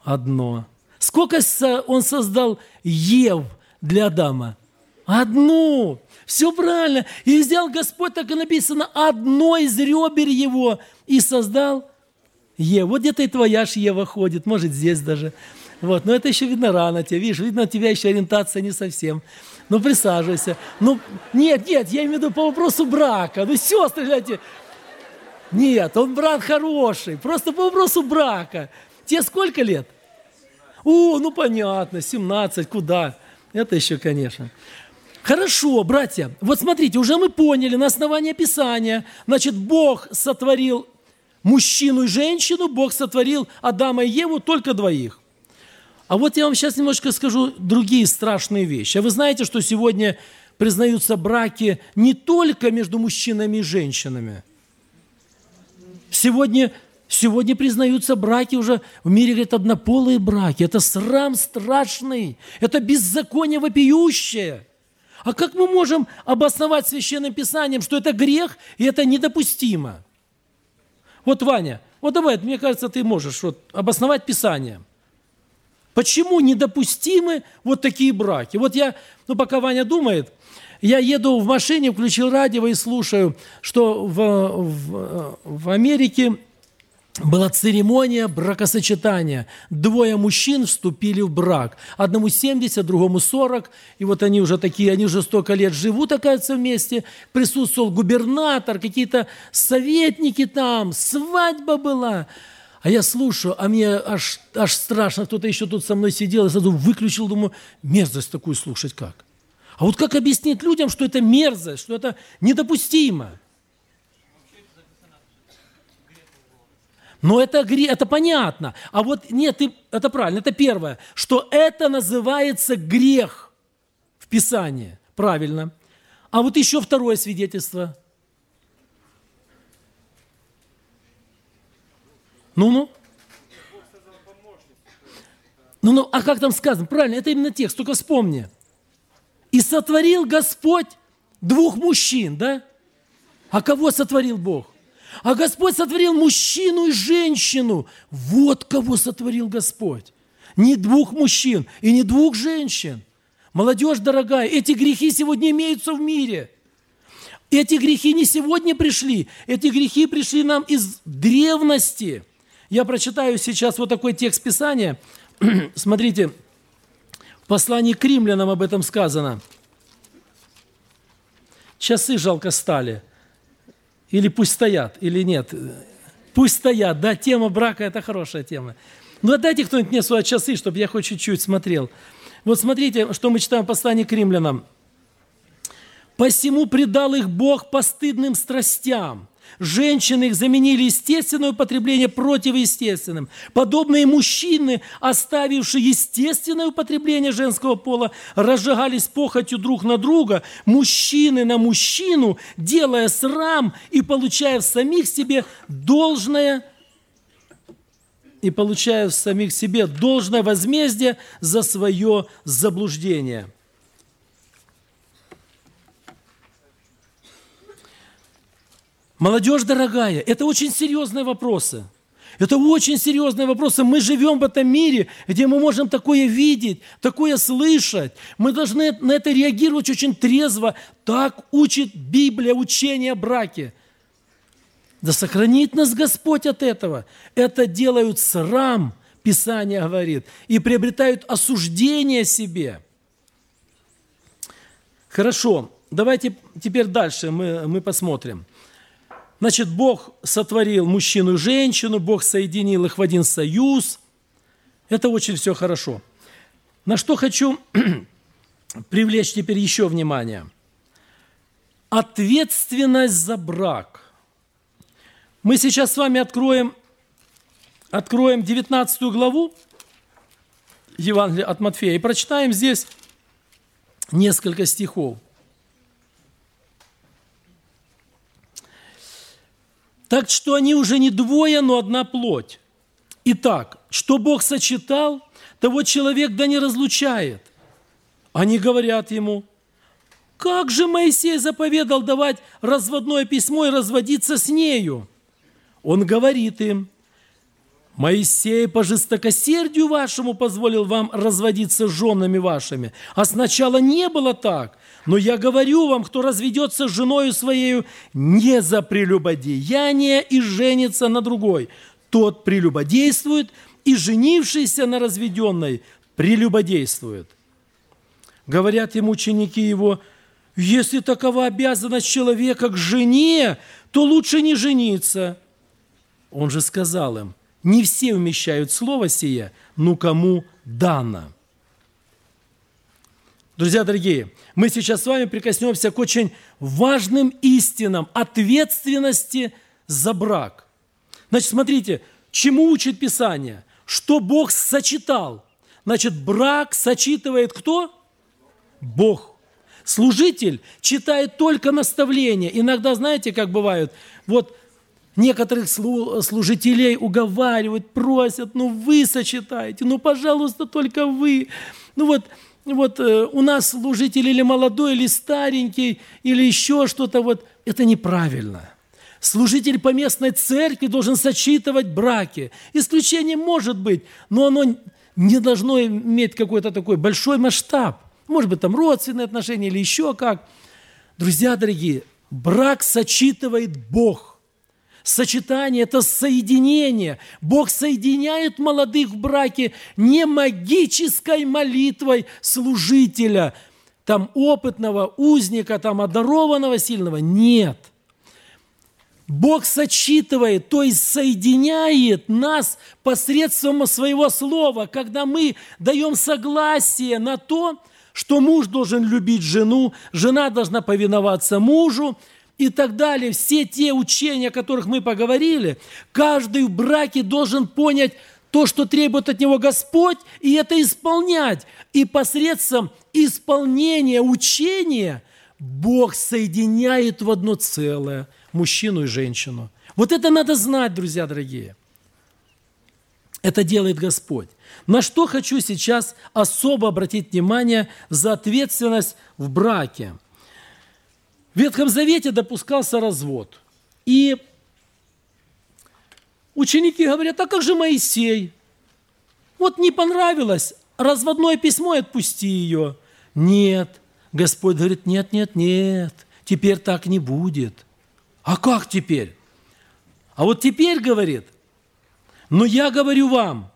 Одно. Сколько он создал Ев для Адама? Одну. Все правильно. И взял Господь, так и написано, одно из ребер его и создал Еву. Вот где-то и твоя ж Ева ходит, может, здесь даже. Вот. Но это еще видно рано тебе. Видишь, видно, у тебя еще ориентация не совсем. Ну, присаживайся. Ну, нет, я имею в виду по вопросу брака. Ну, сестры, гляньте. Нет, он брат хороший. Просто по вопросу брака. Тебе сколько лет? Ну понятно, 17, куда? Это еще, конечно. Хорошо, братья, вот смотрите, уже мы поняли на основании Писания, значит, Бог сотворил мужчину и женщину, Бог сотворил Адама и Еву, только двоих. А вот я вам сейчас немножко скажу другие страшные вещи. А вы знаете, что сегодня признаются браки не только между мужчинами и женщинами? Сегодня признаются браки уже, в мире, говорят, однополые браки. Это срам страшный, это беззаконие вопиющее. А как мы можем обосновать Священным Писанием, что это грех и это недопустимо? Вот, Ваня, вот давай, мне кажется, ты можешь обосновать Писание. Почему недопустимы вот такие браки? Вот я, пока Ваня думает, я еду в машине, включил радио и слушаю, что в Америке была церемония бракосочетания. Двое мужчин вступили в брак. Одному 70, другому 40. И вот они уже такие, они уже столько лет живут, оказывается, вместе. Присутствовал губернатор, какие-то советники там, свадьба была. А я слушаю, а мне аж страшно. Кто-то еще тут со мной сидел, я сразу выключил, думаю, мерзость такую слушать как? А вот как объяснить людям, что это мерзость, что это недопустимо? Но это понятно. А вот нет, это правильно, это первое, что это называется грех в Писании. Правильно. А вот еще второе свидетельство. Ну, а как там сказано? Правильно, это именно текст, только вспомни. И сотворил Господь двух мужчин, да? А кого сотворил Бог? А Господь сотворил мужчину и женщину. Вот кого сотворил Господь. Не двух мужчин и не двух женщин. Молодежь дорогая, эти грехи сегодня имеются в мире. Эти грехи не сегодня пришли. Эти грехи пришли нам из древности. Я прочитаю сейчас вот такой текст Писания. Смотрите, в послании к римлянам об этом сказано. Часы жалко стали. Или пусть стоят, или нет. Пусть стоят, да, тема брака – это хорошая тема. Ну, отдайте кто-нибудь мне свои часы, чтобы я хоть чуть-чуть смотрел. Вот смотрите, что мы читаем в послании к римлянам. «Посему предал их Бог постыдным страстям. Женщины их заменили естественное употребление противоестественным. Подобные мужчины, оставившие естественное употребление женского пола, разжигались похотью друг на друга, мужчины на мужчину, делая срам и получая в самих себе должное возмездие за свое заблуждение». Молодежь дорогая, это очень серьезные вопросы. Это очень серьезные вопросы. Мы живем в этом мире, где мы можем такое видеть, такое слышать. Мы должны на это реагировать очень трезво. Так учит Библия, учение о браке. Да сохранит нас Господь от этого. Это делают срам, Писание говорит, и приобретают осуждение себе. Хорошо, давайте теперь дальше мы посмотрим. Значит, Бог сотворил мужчину и женщину, Бог соединил их в один союз. Это очень все хорошо. На что хочу привлечь теперь еще внимание. Ответственность за брак. Мы сейчас с вами откроем 19 главу Евангелия от Матфея и прочитаем здесь несколько стихов. Так что они уже не двое, но одна плоть. Итак, что Бог сочетал, того человек да не разлучает. Они говорят ему: как же Моисей заповедал давать разводное письмо и разводиться с нею? Он говорит им: Моисей по жестокосердию вашему позволил вам разводиться с женами вашими. А сначала не было так. Но я говорю вам, кто разведется с женою своею не за прелюбодеяние и женится на другой, тот прелюбодействует, и женившийся на разведенной прелюбодействует. Говорят ему ученики его: если такова обязанность человека к жене, то лучше не жениться. Он же сказал им: не все вмещают слово сие, но кому дано. Друзья дорогие, мы сейчас с вами прикоснемся к очень важным истинам ответственности за брак. Значит, смотрите, чему учит Писание? Что Бог сочетал. Значит, брак сочетывает кто? Бог. Служитель читает только наставления. Иногда, знаете, как бывает, вот некоторых служителей уговаривают, просят: ну вы сочетаете, ну пожалуйста, только вы. Ну вот у нас служитель или молодой, или старенький, или еще что-то, вот это неправильно. Служитель поместной церкви должен сочетывать браки. Исключение может быть, но оно не должно иметь какой-то такой большой масштаб. Может быть, там родственные отношения или еще как. Друзья дорогие, брак сочетывает Бог. Сочетание – это соединение. Бог соединяет молодых в браке не магической молитвой служителя, там опытного узника, там одарованного сильного. Нет. Бог сочетывает, то есть соединяет нас посредством своего слова, когда мы даем согласие на то, что муж должен любить жену, жена должна повиноваться мужу и так далее. Все те учения, о которых мы поговорили, каждый в браке должен понять то, что требует от него Господь, и это исполнять. И посредством исполнения учения Бог соединяет в одно целое мужчину и женщину. Вот это надо знать, друзья дорогие. Это делает Господь. На что хочу сейчас особо обратить внимание за ответственность в браке. В Ветхом Завете допускался развод. И ученики говорят: а как же Моисей? Вот не понравилось, разводное письмо, и отпусти ее. Нет. Господь говорит: нет, теперь так не будет. А как теперь? А вот теперь, говорит, но я говорю вам,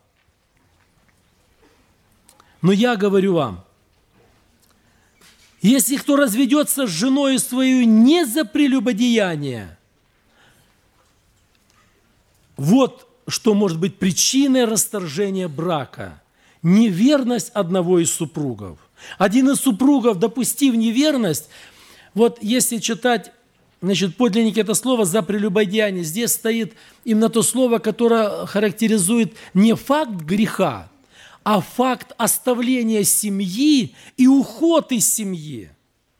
если кто разведется с женой свою не за прелюбодеяние, вот что может быть причиной расторжения брака. Неверность одного из супругов. Один из супругов, допустив неверность, вот если читать, значит, подлинники это слово «за прелюбодеяние», здесь стоит именно то слово, которое характеризует не факт греха, а факт оставления семьи и уход из семьи.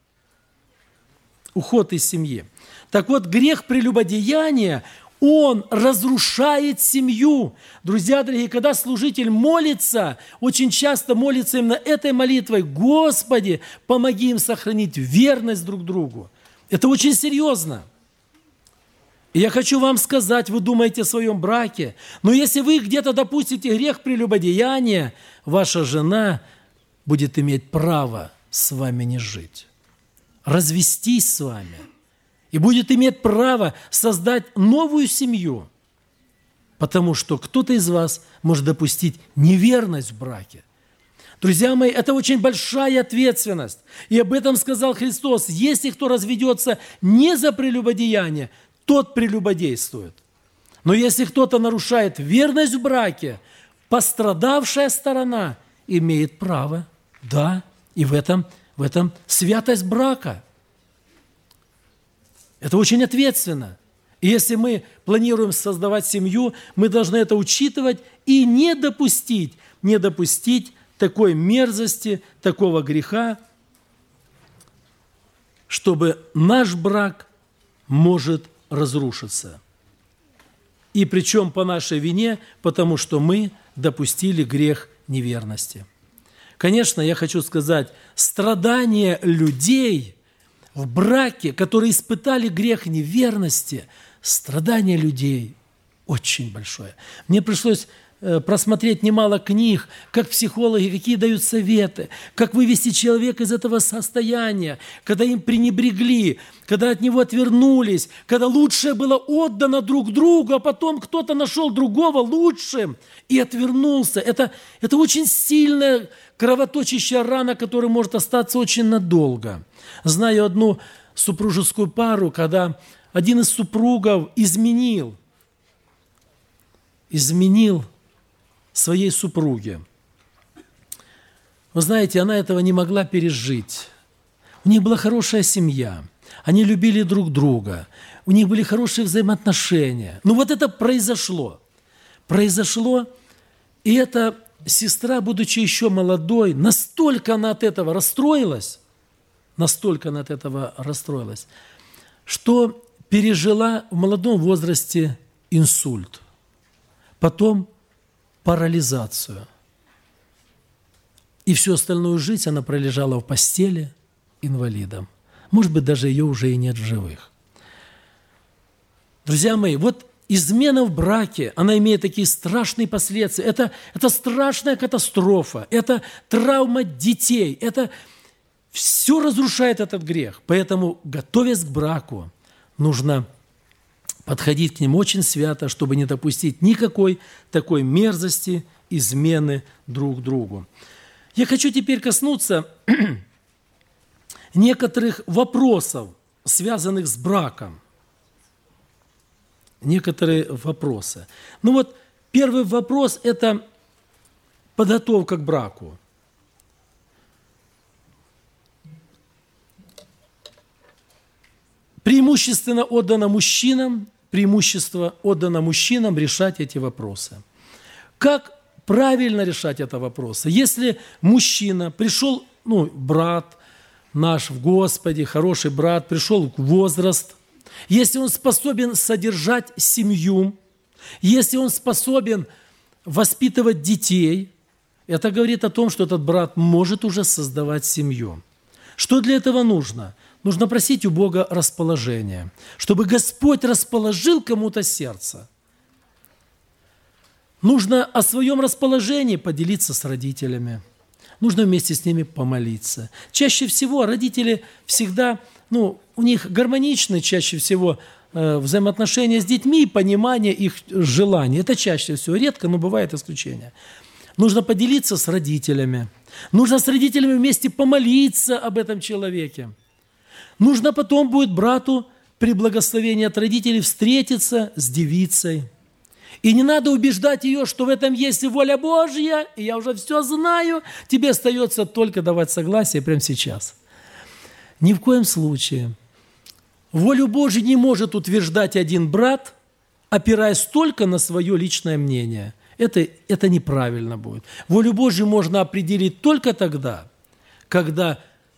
Уход из семьи. Так вот, грех прелюбодеяния, он разрушает семью. Друзья дорогие, когда служитель молится, очень часто молится именно этой молитвой: «Господи, помоги им сохранить верность друг другу». Это очень серьезно. И я хочу вам сказать, вы думаете о своем браке, но если вы где-то допустите грех прелюбодеяния, ваша жена будет иметь право с вами не жить, развестись с вами и будет иметь право создать новую семью, потому что кто-то из вас может допустить неверность в браке. Друзья мои, это очень большая ответственность. И об этом сказал Христос: если кто разведется не за прелюбодеяние, тот прелюбодействует. Но если кто-то нарушает верность в браке, пострадавшая сторона имеет право. Да, и в этом святость брака. Это очень ответственно. И если мы планируем создавать семью, мы должны это учитывать и не допустить такой мерзости, такого греха, чтобы наш брак может разрушиться. И причем по нашей вине, потому что мы допустили грех неверности. Конечно, я хочу сказать, страдания людей в браке, которые испытали грех неверности, страдания людей очень большое. Мне пришлось просмотреть немало книг, как психологи, какие дают советы, как вывести человека из этого состояния, когда им пренебрегли, когда от него отвернулись, когда лучшее было отдано друг другу, а потом кто-то нашел другого лучшим и отвернулся. Это очень сильная кровоточащая рана, которая может остаться очень надолго. Знаю одну супружескую пару, когда один из супругов изменил своей супруге. Вы знаете, она этого не могла пережить. У них была хорошая семья, они любили друг друга, у них были хорошие взаимоотношения. Но вот это произошло. И эта сестра, будучи еще молодой, настолько она от этого расстроилась, что пережила в молодом возрасте инсульт, потом парализацию. И всю остальную жизнь она пролежала в постели инвалидом. Может быть, даже ее уже и нет в живых. Друзья мои, вот измена в браке, она имеет такие страшные последствия. Это страшная катастрофа, это травма детей, это все разрушает этот грех. Поэтому, готовясь к браку, нужно подходить к ним очень свято, чтобы не допустить никакой такой мерзости, измены друг другу. Я хочу теперь коснуться некоторых вопросов, связанных с браком. Некоторые вопросы. Ну вот, первый вопрос – это подготовка к браку. Преимущество отдано мужчинам решать эти вопросы. Как правильно решать это вопросы? Если мужчина пришел, брат наш в Господе, хороший брат, пришел в возраст, если он способен содержать семью, если он способен воспитывать детей, это говорит о том, что этот брат может уже создавать семью. Что для этого нужно? Нужно просить у Бога расположения, чтобы Господь расположил кому-то сердце. Нужно о своем расположении поделиться с родителями. Нужно вместе с ними помолиться. Чаще всего родители всегда, у них гармоничны чаще всего взаимоотношения с детьми и понимание их желаний. Это чаще всего, редко, но бывает исключение. Нужно поделиться с родителями. Нужно с родителями вместе помолиться об этом человеке. Нужно потом будет брату при благословении от родителей встретиться с девицей. И не надо убеждать ее, что в этом есть воля Божья, и я уже все знаю, тебе остается только давать согласие прямо сейчас. Ни в коем случае. Волю Божью не может утверждать один брат, опираясь только на свое личное мнение. Это неправильно будет. Волю Божью можно определить только тогда, когда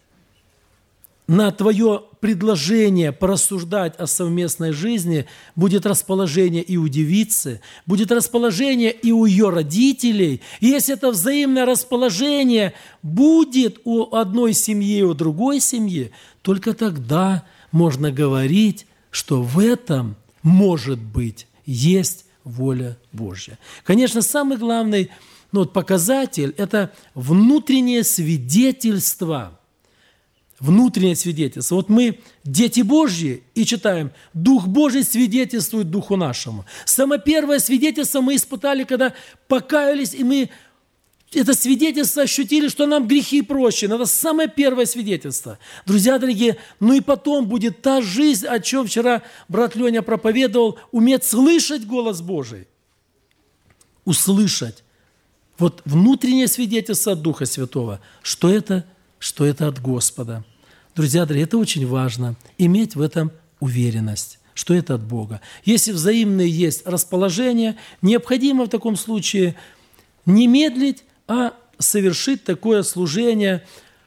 на твое предложение порассуждать о совместной жизни будет расположение и у девицы, будет расположение и у ее родителей. И если это взаимное расположение будет у одной семьи и у другой семьи, только тогда можно говорить, что в этом, может быть, есть воля Божья. Конечно, самый главный показатель – это внутреннее свидетельство. Внутреннее свидетельство. Вот мы дети Божьи и читаем, Дух Божий свидетельствует Духу нашему. Самое первое свидетельство мы испытали, когда покаялись, и мы это свидетельство ощутили, что нам грехи прощены. Это самое первое свидетельство. Друзья дорогие, и потом будет та жизнь, о чем вчера брат Леня проповедовал, уметь слышать голос Божий. Услышать. Вот внутреннее свидетельство от Духа Святого, что это от Господа. Друзья дорогие, это очень важно, иметь в этом уверенность, что это от Бога. Если взаимное есть расположение, необходимо в таком случае не медлить, а совершить такое служение.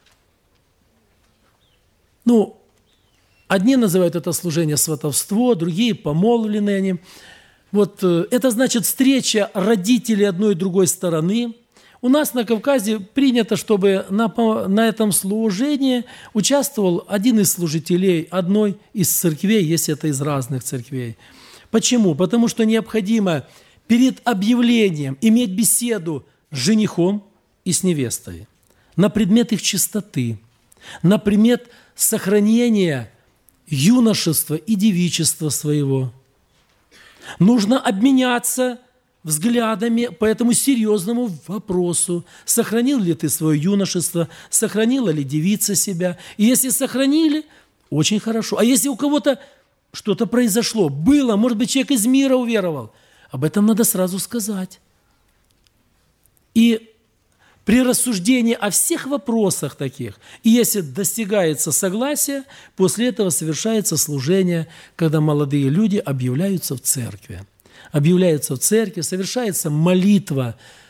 Одни называют это служение сватовство, другие помолвленные они. Вот это значит встреча родителей одной и другой стороны. У нас на Кавказе принято, чтобы на этом служении участвовал один из служителей одной из церквей, если это из разных церквей. Почему? Потому что необходимо перед объявлением иметь беседу с женихом и с невестой на предмет их чистоты, на предмет сохранения юношества и девичества своего. Нужно обменяться взглядами по этому серьезному вопросу. Сохранил ли ты свое юношество, сохранила ли девица себя? И если сохранили, очень хорошо. А если у кого-то что-то произошло, было, может быть, человек из мира уверовал, об этом надо сразу сказать. И при рассуждении о всех вопросах таких, и если достигается согласия, после этого совершается служение, когда молодые люди объявляются в церкви. Объявляются в церкви, совершается молитва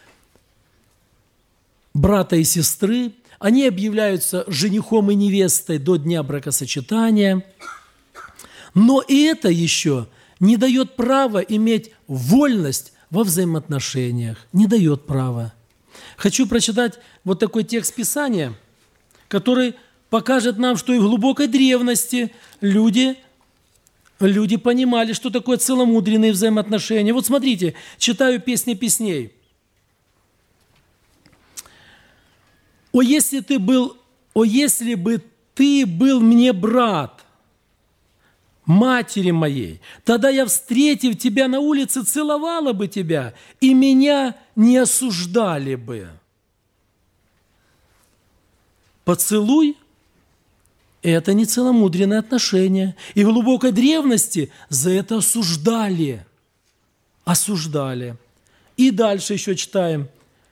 брата и сестры, они объявляются женихом и невестой до дня бракосочетания, но и это еще не дает права иметь вольность во взаимоотношениях, не дает права. Хочу прочитать вот такой текст Писания, который покажет нам, что и в глубокой древности люди понимали, что такое целомудренные взаимоотношения. Вот смотрите, читаю «Песни песней». «О, если бы ты был мне брат, матери моей, тогда я, встретив тебя на улице, целовала бы тебя, и меня не осуждали бы». Поцелуй – это не целомудренное отношение. И в глубокой древности за это осуждали. Осуждали. И дальше еще читаем.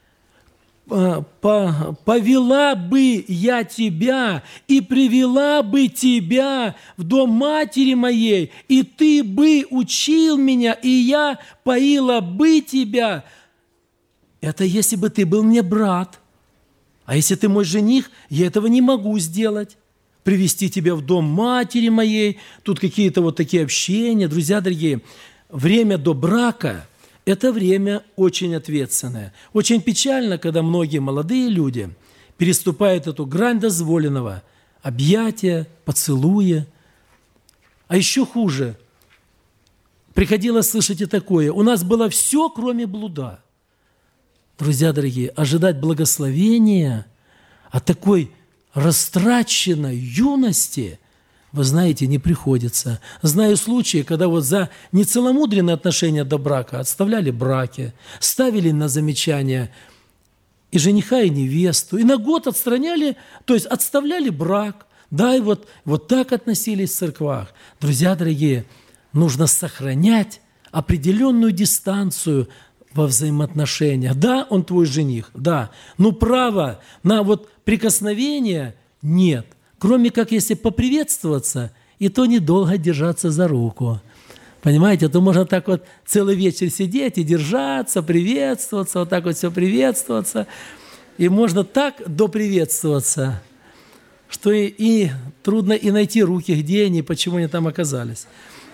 «Повела бы я тебя и привела бы тебя в дом матери моей, и ты бы учил меня, и я поила бы тебя». Это если бы ты был мне брат. А если ты мой жених, я этого не могу сделать. Привести тебя в дом матери моей. Тут какие-то вот такие общения. Друзья дорогие, время до брака – это время очень ответственное. Очень печально, когда многие молодые люди переступают эту грань дозволенного. Объятия, поцелуя. А еще хуже. Приходилось слышать и такое. У нас было все, кроме блуда. Друзья дорогие, ожидать благословения от такой растраченной юности, вы знаете, не приходится. Знаю случаи, когда вот за нецеломудренные отношения до брака отставляли браки, ставили на замечание и жениха, и невесту, и на год отстраняли, то есть отставляли брак. Да, и вот так относились в церквах. Друзья дорогие, нужно сохранять определенную дистанцию во взаимоотношениях. Да, он твой жених, да, но права на вот прикосновение нет. Кроме как если поприветствоваться, и то недолго держаться за руку. Понимаете, то можно так вот целый вечер сидеть и держаться, приветствоваться, вот так вот все приветствоваться. И можно так доприветствоваться, что и трудно и найти руки, где они, почему они там оказались.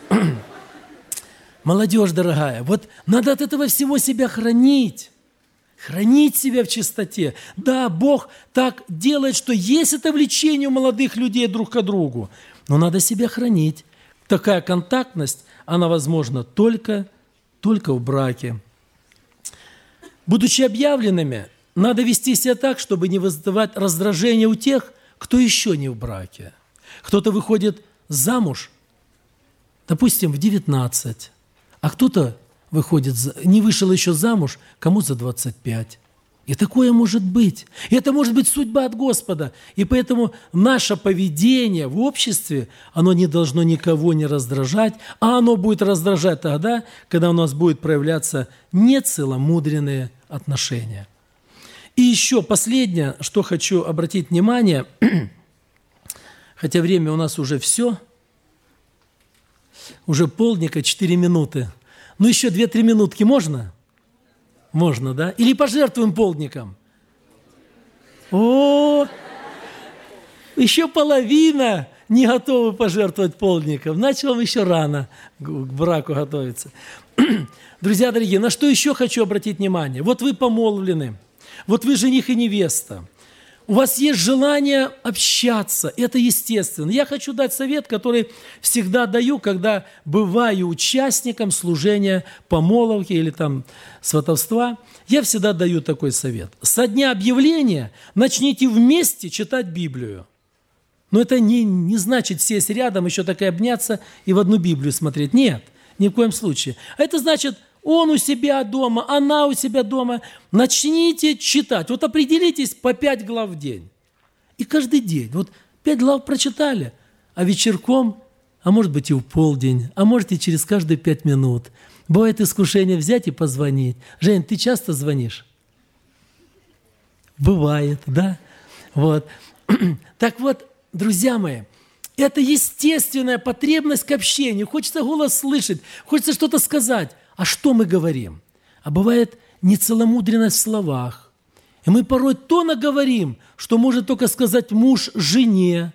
Молодежь дорогая, вот надо от этого всего себя хранить. Хранить себя в чистоте. Да, Бог так делает, что есть это влечение у молодых людей друг к другу. Но надо себя хранить. Такая контактность, она возможна только в браке. Будучи объявленными, надо вести себя так, чтобы не вызывать раздражение у тех, кто еще не в браке. Кто-то выходит замуж, допустим, в 19, а кто-то выходит, не вышел еще замуж, кому за 25. И такое может быть. И это может быть судьба от Господа. И поэтому наше поведение в обществе, оно не должно никого не раздражать, а оно будет раздражать тогда, когда у нас будут проявляться нецеломудренные отношения. И еще последнее, что хочу обратить внимание, хотя время у нас уже все, уже полдника, 4 минуты. Ну, еще 2-3 минутки можно? Можно, да? Или пожертвуем полдником? О, еще половина не готовы пожертвовать полдником. Значит, вам еще рано к браку готовиться. Друзья дорогие, на что еще хочу обратить внимание? Вот вы помолвлены, вот вы жених и невеста. у вас есть желание общаться, это естественно. Я хочу дать совет, который всегда даю, когда бываю участником служения помолвки или там сватовства. Я всегда даю такой совет. Со дня объявления начните вместе читать Библию. Но это не значит сесть рядом, еще так и обняться и в одну Библию смотреть. Нет, ни в коем случае. А это значит, он у себя дома, она у себя дома. Начните читать. Вот определитесь по 5 глав в день. И каждый день. Вот 5 глав прочитали, а вечерком, а может быть и в полдень, а может и через каждые 5 минут. Бывает искушение взять и позвонить. Жень, ты часто звонишь? Бывает, да? Вот. Так вот, друзья мои, это естественная потребность к общению. Хочется голос слышать, хочется что-то сказать. А что мы говорим? А бывает нецеломудренность в словах. И мы порой то наговорим, что может только сказать муж жене.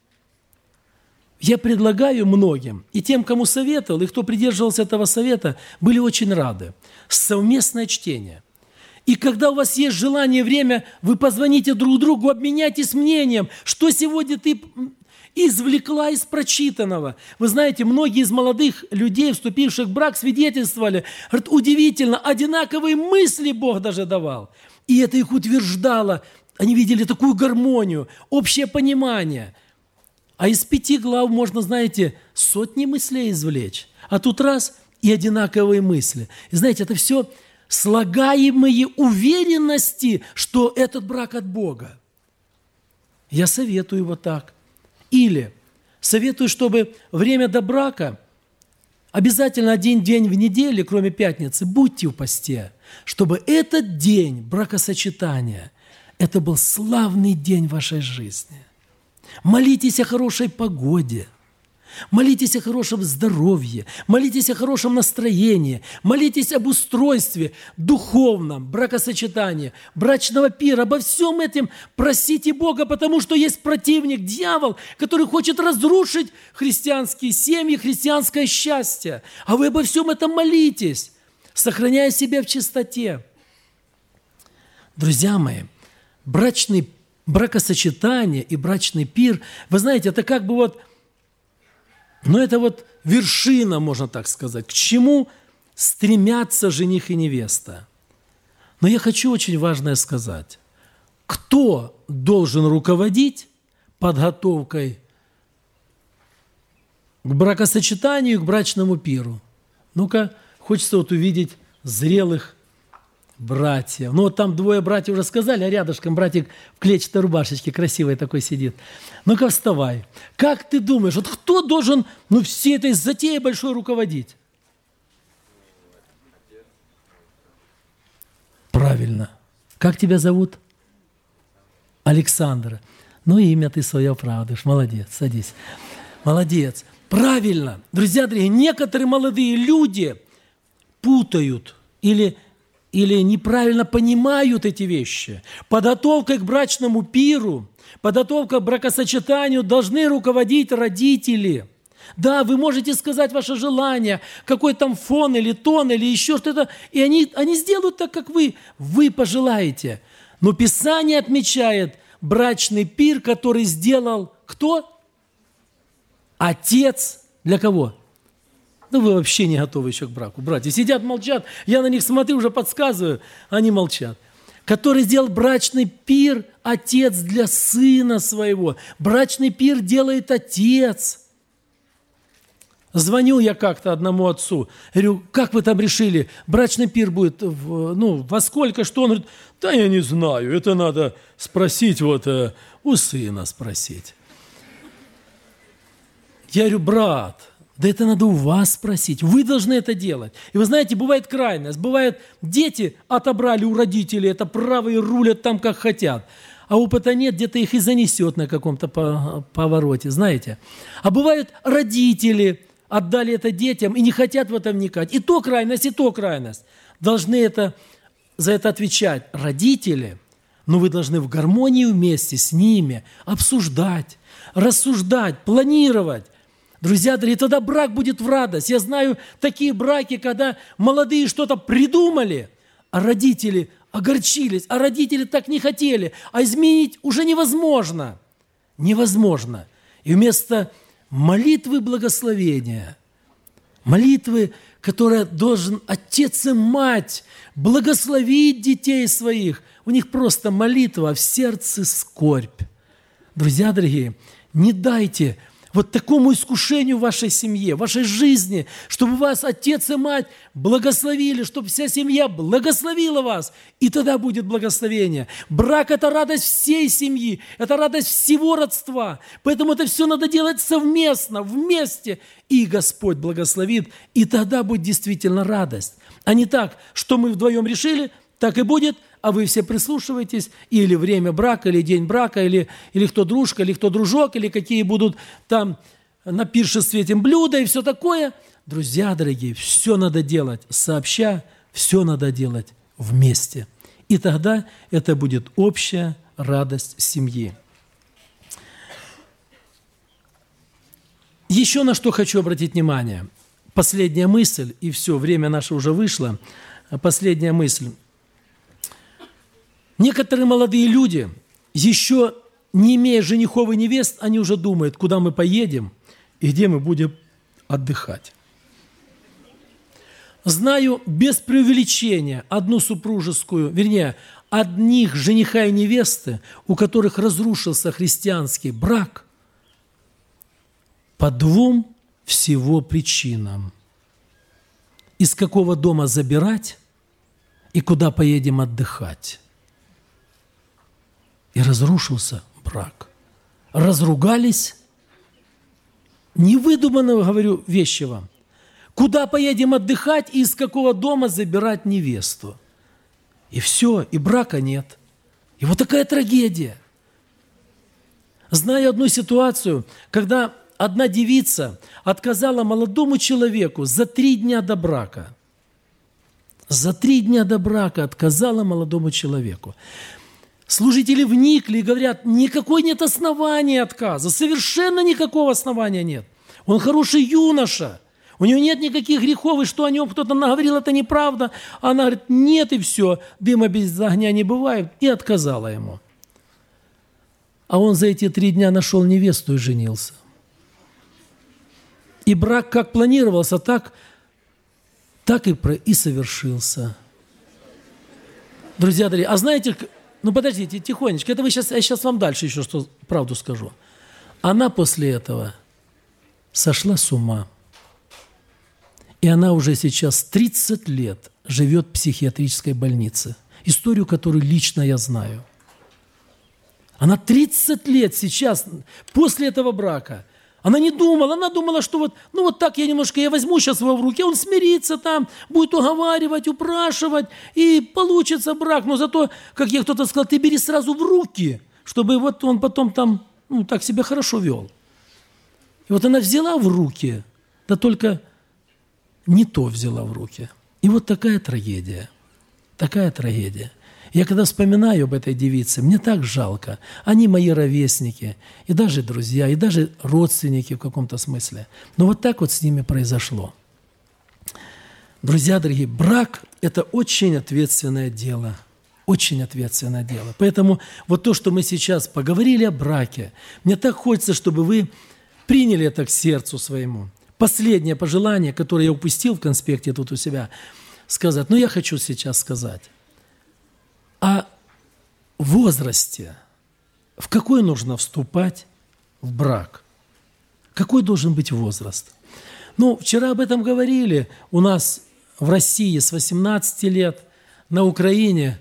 Я предлагаю многим, и тем, кому советовал, и кто придерживался этого совета, были очень рады. Совместное чтение. И когда у вас есть желание, время, вы позвоните друг другу, обменяйтесь мнением, что сегодня ты извлекла из прочитанного. Вы знаете, многие из молодых людей, вступивших в брак, свидетельствовали, говорят, удивительно, одинаковые мысли Бог даже давал. И это их утверждало. Они видели такую гармонию, общее понимание. А из 5 глав можно, знаете, сотни мыслей извлечь. А тут раз и одинаковые мысли. И знаете, это все слагаемые уверенности, что этот брак от Бога. Я советую вот так. Или советую, чтобы время до брака обязательно 1 день в неделю, кроме пятницы, будьте в посте, чтобы этот день бракосочетания, это был славный день вашей жизни. Молитесь о хорошей погоде, молитесь о хорошем здоровье, молитесь о хорошем настроении, молитесь об устройстве духовном, бракосочетании, брачного пира. Обо всем этом просите Бога, потому что есть противник, дьявол, который хочет разрушить христианские семьи, христианское счастье. А вы обо всем этом молитесь, сохраняя себя в чистоте. Друзья мои, бракосочетание и брачный пир, вы знаете, это как бы вот, это вот вершина, можно так сказать, к чему стремятся жених и невеста. Но я хочу очень важное сказать. Кто должен руководить подготовкой к бракосочетанию и к брачному пиру? Ну-ка, хочется вот увидеть зрелых братьев. Вот там 2 братьев уже сказали, а рядышком братик в клетчатой рубашечке красивый такой сидит. Ну-ка, вставай. Как ты думаешь, вот кто должен всей этой затеей большой руководить? Правильно. Как тебя зовут? Александр. Имя ты свое оправдываешь. Молодец, садись. Молодец. Правильно. Друзья дорогие, некоторые молодые люди путают или неправильно понимают эти вещи. Подготовкой к брачному пиру, подготовкой к бракосочетанию должны руководить родители. Да, вы можете сказать ваше желание, какой там фон или тон, или еще что-то, и они сделают так, как вы пожелаете. Но Писание отмечает брачный пир, который сделал кто? Отец. Для кого? Вы вообще не готовы еще к браку. Братья сидят, молчат. Я на них смотрю, уже подсказываю. Они молчат. Который сделал брачный пир отец для сына своего. Брачный пир делает отец. Звоню я как-то одному отцу. Говорю, как вы там решили? Брачный пир будет во сколько? Что? Он говорит, да я не знаю. Это надо спросить у сына спросить. Я говорю, брат, да это надо у вас спросить. Вы должны это делать. И вы знаете, бывает крайность. Бывает, дети отобрали у родителей это право и рулят там, как хотят. А опыта нет, где-то их и занесет на каком-то повороте, знаете. А бывает, родители отдали это детям и не хотят в это вникать. И то крайность, и то крайность. Должны за это отвечать родители, но вы должны в гармонии вместе с ними обсуждать, рассуждать, планировать. Друзья дорогие, тогда брак будет в радость. Я знаю такие браки, когда молодые что-то придумали, а родители огорчились, а родители так не хотели, а изменить уже невозможно. Невозможно. И вместо молитвы благословения, молитвы, которая должен отец и мать благословить детей своих, у них просто молитва, а в сердце скорбь. Друзья дорогие, не дайте вот такому искушению в вашей семье, в вашей жизни, чтобы вас отец и мать благословили, чтобы вся семья благословила вас, и тогда будет благословение. Брак – это радость всей семьи, это радость всего родства, поэтому это все надо делать совместно, вместе, и Господь благословит, и тогда будет действительно радость. А не так, что мы вдвоем решили, так и будет, а вы все прислушиваетесь, или время брака, или день брака, или кто дружка, или кто дружок, или какие будут там на пиршестве этим блюда и все такое. Друзья дорогие, все надо делать сообща, все надо делать вместе. И тогда это будет общая радость семьи. Еще на что хочу обратить внимание. Последняя мысль, и все, время наше уже вышло. Последняя мысль. Некоторые молодые люди, еще не имея женихов и невест, они уже думают, куда мы поедем и где мы будем отдыхать. Знаю без преувеличения одну супружескую, вернее, одних жениха и невесты, у которых разрушился христианский брак по двум всего причинам. Из какого дома забирать и куда поедем отдыхать. И разрушился брак. Разругались. Невыдуманно говорю вещи вам. Куда поедем отдыхать и из какого дома забирать невесту. И все, и брака нет. И вот такая трагедия. Знаю одну ситуацию, когда одна девица отказала молодому человеку за 3 дня до брака. За 3 дня до брака отказала молодому человеку. Служители вникли и говорят, никакой нет основания отказа, совершенно никакого основания нет. Он хороший юноша, у него нет никаких грехов, и что о нем кто-то наговорил, это неправда. Она говорит, нет, и все, дыма без огня не бывает, и отказала ему. А он за эти 3 дня нашел невесту и женился. И брак как планировался, так и совершился. Друзья дорогие, а знаете... Ну, подождите, тихонечко, это я сейчас вам дальше еще что правду скажу. Она после этого сошла с ума. И она уже сейчас 30 лет живет в психиатрической больнице. Историю, которую лично я знаю. Она 30 лет сейчас, после этого брака, она не думала, она думала, что вот так я возьму сейчас его в руки, он смирится там, будет уговаривать, упрашивать, и получится брак. Но зато, как ей кто-то сказал, ты бери сразу в руки, чтобы вот он потом там, так себя хорошо вел. И вот она взяла в руки, да только не то взяла в руки. И вот такая трагедия, такая трагедия. Я когда вспоминаю об этой девице, мне так жалко. Они мои ровесники, и даже друзья, и даже родственники в каком-то смысле. Но вот так вот с ними произошло. Друзья дорогие, брак – это очень ответственное дело. Очень ответственное дело. Поэтому вот то, что мы сейчас поговорили о браке, мне так хочется, чтобы вы приняли это к сердцу своему. Последнее пожелание, которое я упустил в конспекте тут у себя, сказать. Но я хочу сейчас сказать. О возрасте, в какой нужно вступать в брак. Какой должен быть возраст? Вчера об этом говорили. У нас в России с 18 лет, на Украине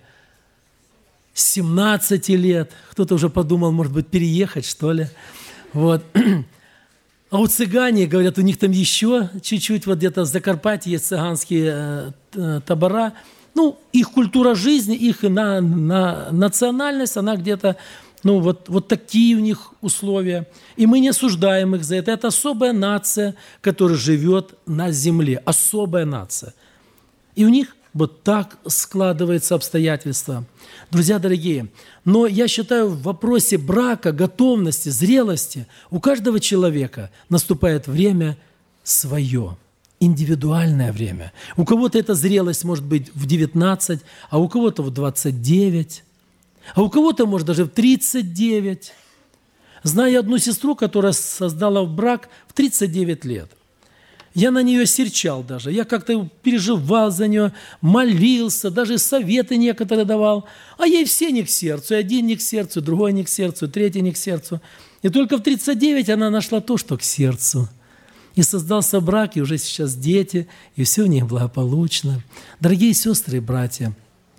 с 17 лет. Кто-то уже подумал, может быть, переехать, что ли. Вот. А у цыгане, говорят, у них там еще чуть-чуть, вот где-то в Закарпатье есть цыганские табора. Их культура жизни, их национальность, она где-то, вот такие у них условия. И мы не осуждаем их за это. Это особая нация, которая живет на земле. Особая нация. И у них вот так складываются обстоятельства. Друзья дорогие, но я считаю, в вопросе брака, готовности, зрелости у каждого человека наступает время свое. индивидуальное время. У кого-то эта зрелость может быть в 19, а у кого-то в 29, а у кого-то, может, даже в 39. Знаю одну сестру, которая создала брак в 39 лет. Я на нее серчал даже. Я как-то переживал за нее, молился, даже советы некоторые давал. А ей все не к сердцу. И один не к сердцу, другой не к сердцу, третий не к сердцу. И только в 39 она нашла то, что к сердцу. И создался брак, и уже сейчас дети, и все у них благополучно. Дорогие сестры и братья,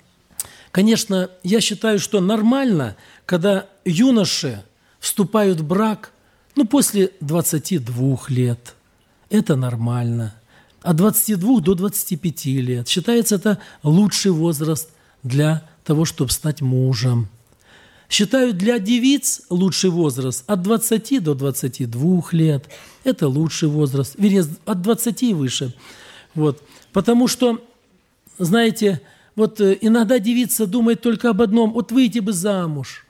конечно, я считаю, что нормально, когда юноши вступают в брак, после 22 лет. Это нормально. От 22 до 25 лет. Считается, это лучший возраст для того, чтобы стать мужем. Считают, для девиц лучший возраст от 20 до 22 лет. Это лучший возраст. Вернее, от 20 и выше. Потому что, знаете, иногда девица думает только об одном: выйти бы замуж.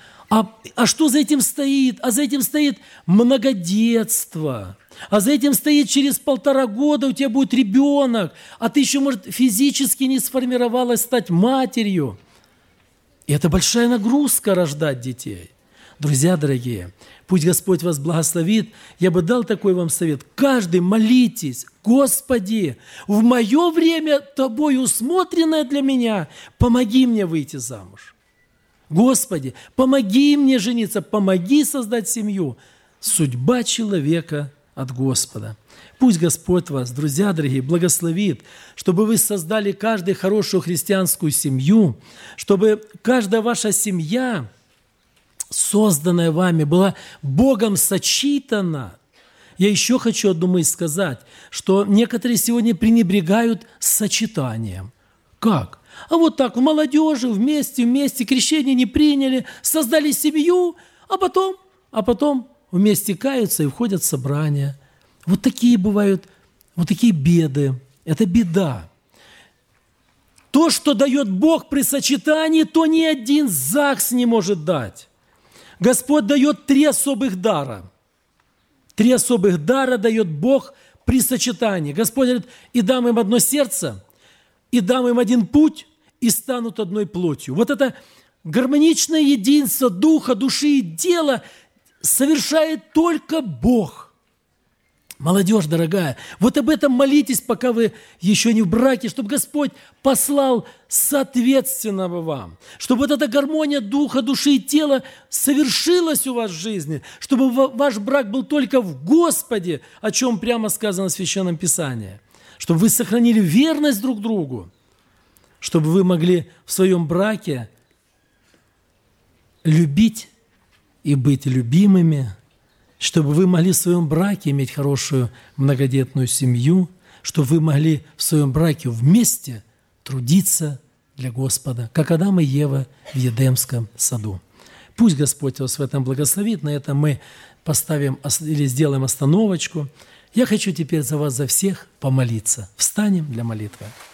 А что за этим стоит? А за этим стоит многодетство. А за этим стоит, через 1,5 года у тебя будет ребенок, а ты еще, может, физически не сформировалась стать матерью. И это большая нагрузка рождать детей. Друзья дорогие, пусть Господь вас благословит. Я бы дал такой вам совет. Каждый молитесь: Господи, в мое время Тобой усмотренное для меня, помоги мне выйти замуж. Господи, помоги мне жениться, помоги создать семью. Судьба человека от Господа. Пусть Господь вас, друзья дорогие, благословит, чтобы вы создали каждый хорошую христианскую семью, чтобы каждая ваша семья, созданная вами, была Богом сочетана. Я еще хочу одну мысль сказать, что некоторые сегодня пренебрегают сочетанием. Как? А так, в молодежи, вместе, крещение не приняли, создали семью, а потом вместе каются и входят в собрания. Такие бывают, такие беды. Это беда. То, что дает Бог при сочетании, то ни один ЗАГС не может дать. Господь дает 3 особых дара. 3 особых дара дает Бог при сочетании. Господь говорит: и дам им одно сердце, и дам им один путь, и станут одной плотью. Это гармоничное единство духа, души и тела совершает только Бог. Молодежь дорогая, об этом молитесь, пока вы еще не в браке, чтобы Господь послал соответственного вам, чтобы эта гармония духа, души и тела совершилась у вас в жизни, чтобы ваш брак был только в Господе, о чем прямо сказано в Священном Писании, чтобы вы сохранили верность друг другу, чтобы вы могли в своем браке любить и быть любимыми, чтобы вы могли в своем браке иметь хорошую многодетную семью, чтобы вы могли в своем браке вместе трудиться для Господа, как Адам и Ева в Едемском саду. Пусть Господь вас в этом благословит. На этом мы поставим или сделаем остановочку. Я хочу теперь за вас, за всех помолиться. Встанем для молитвы.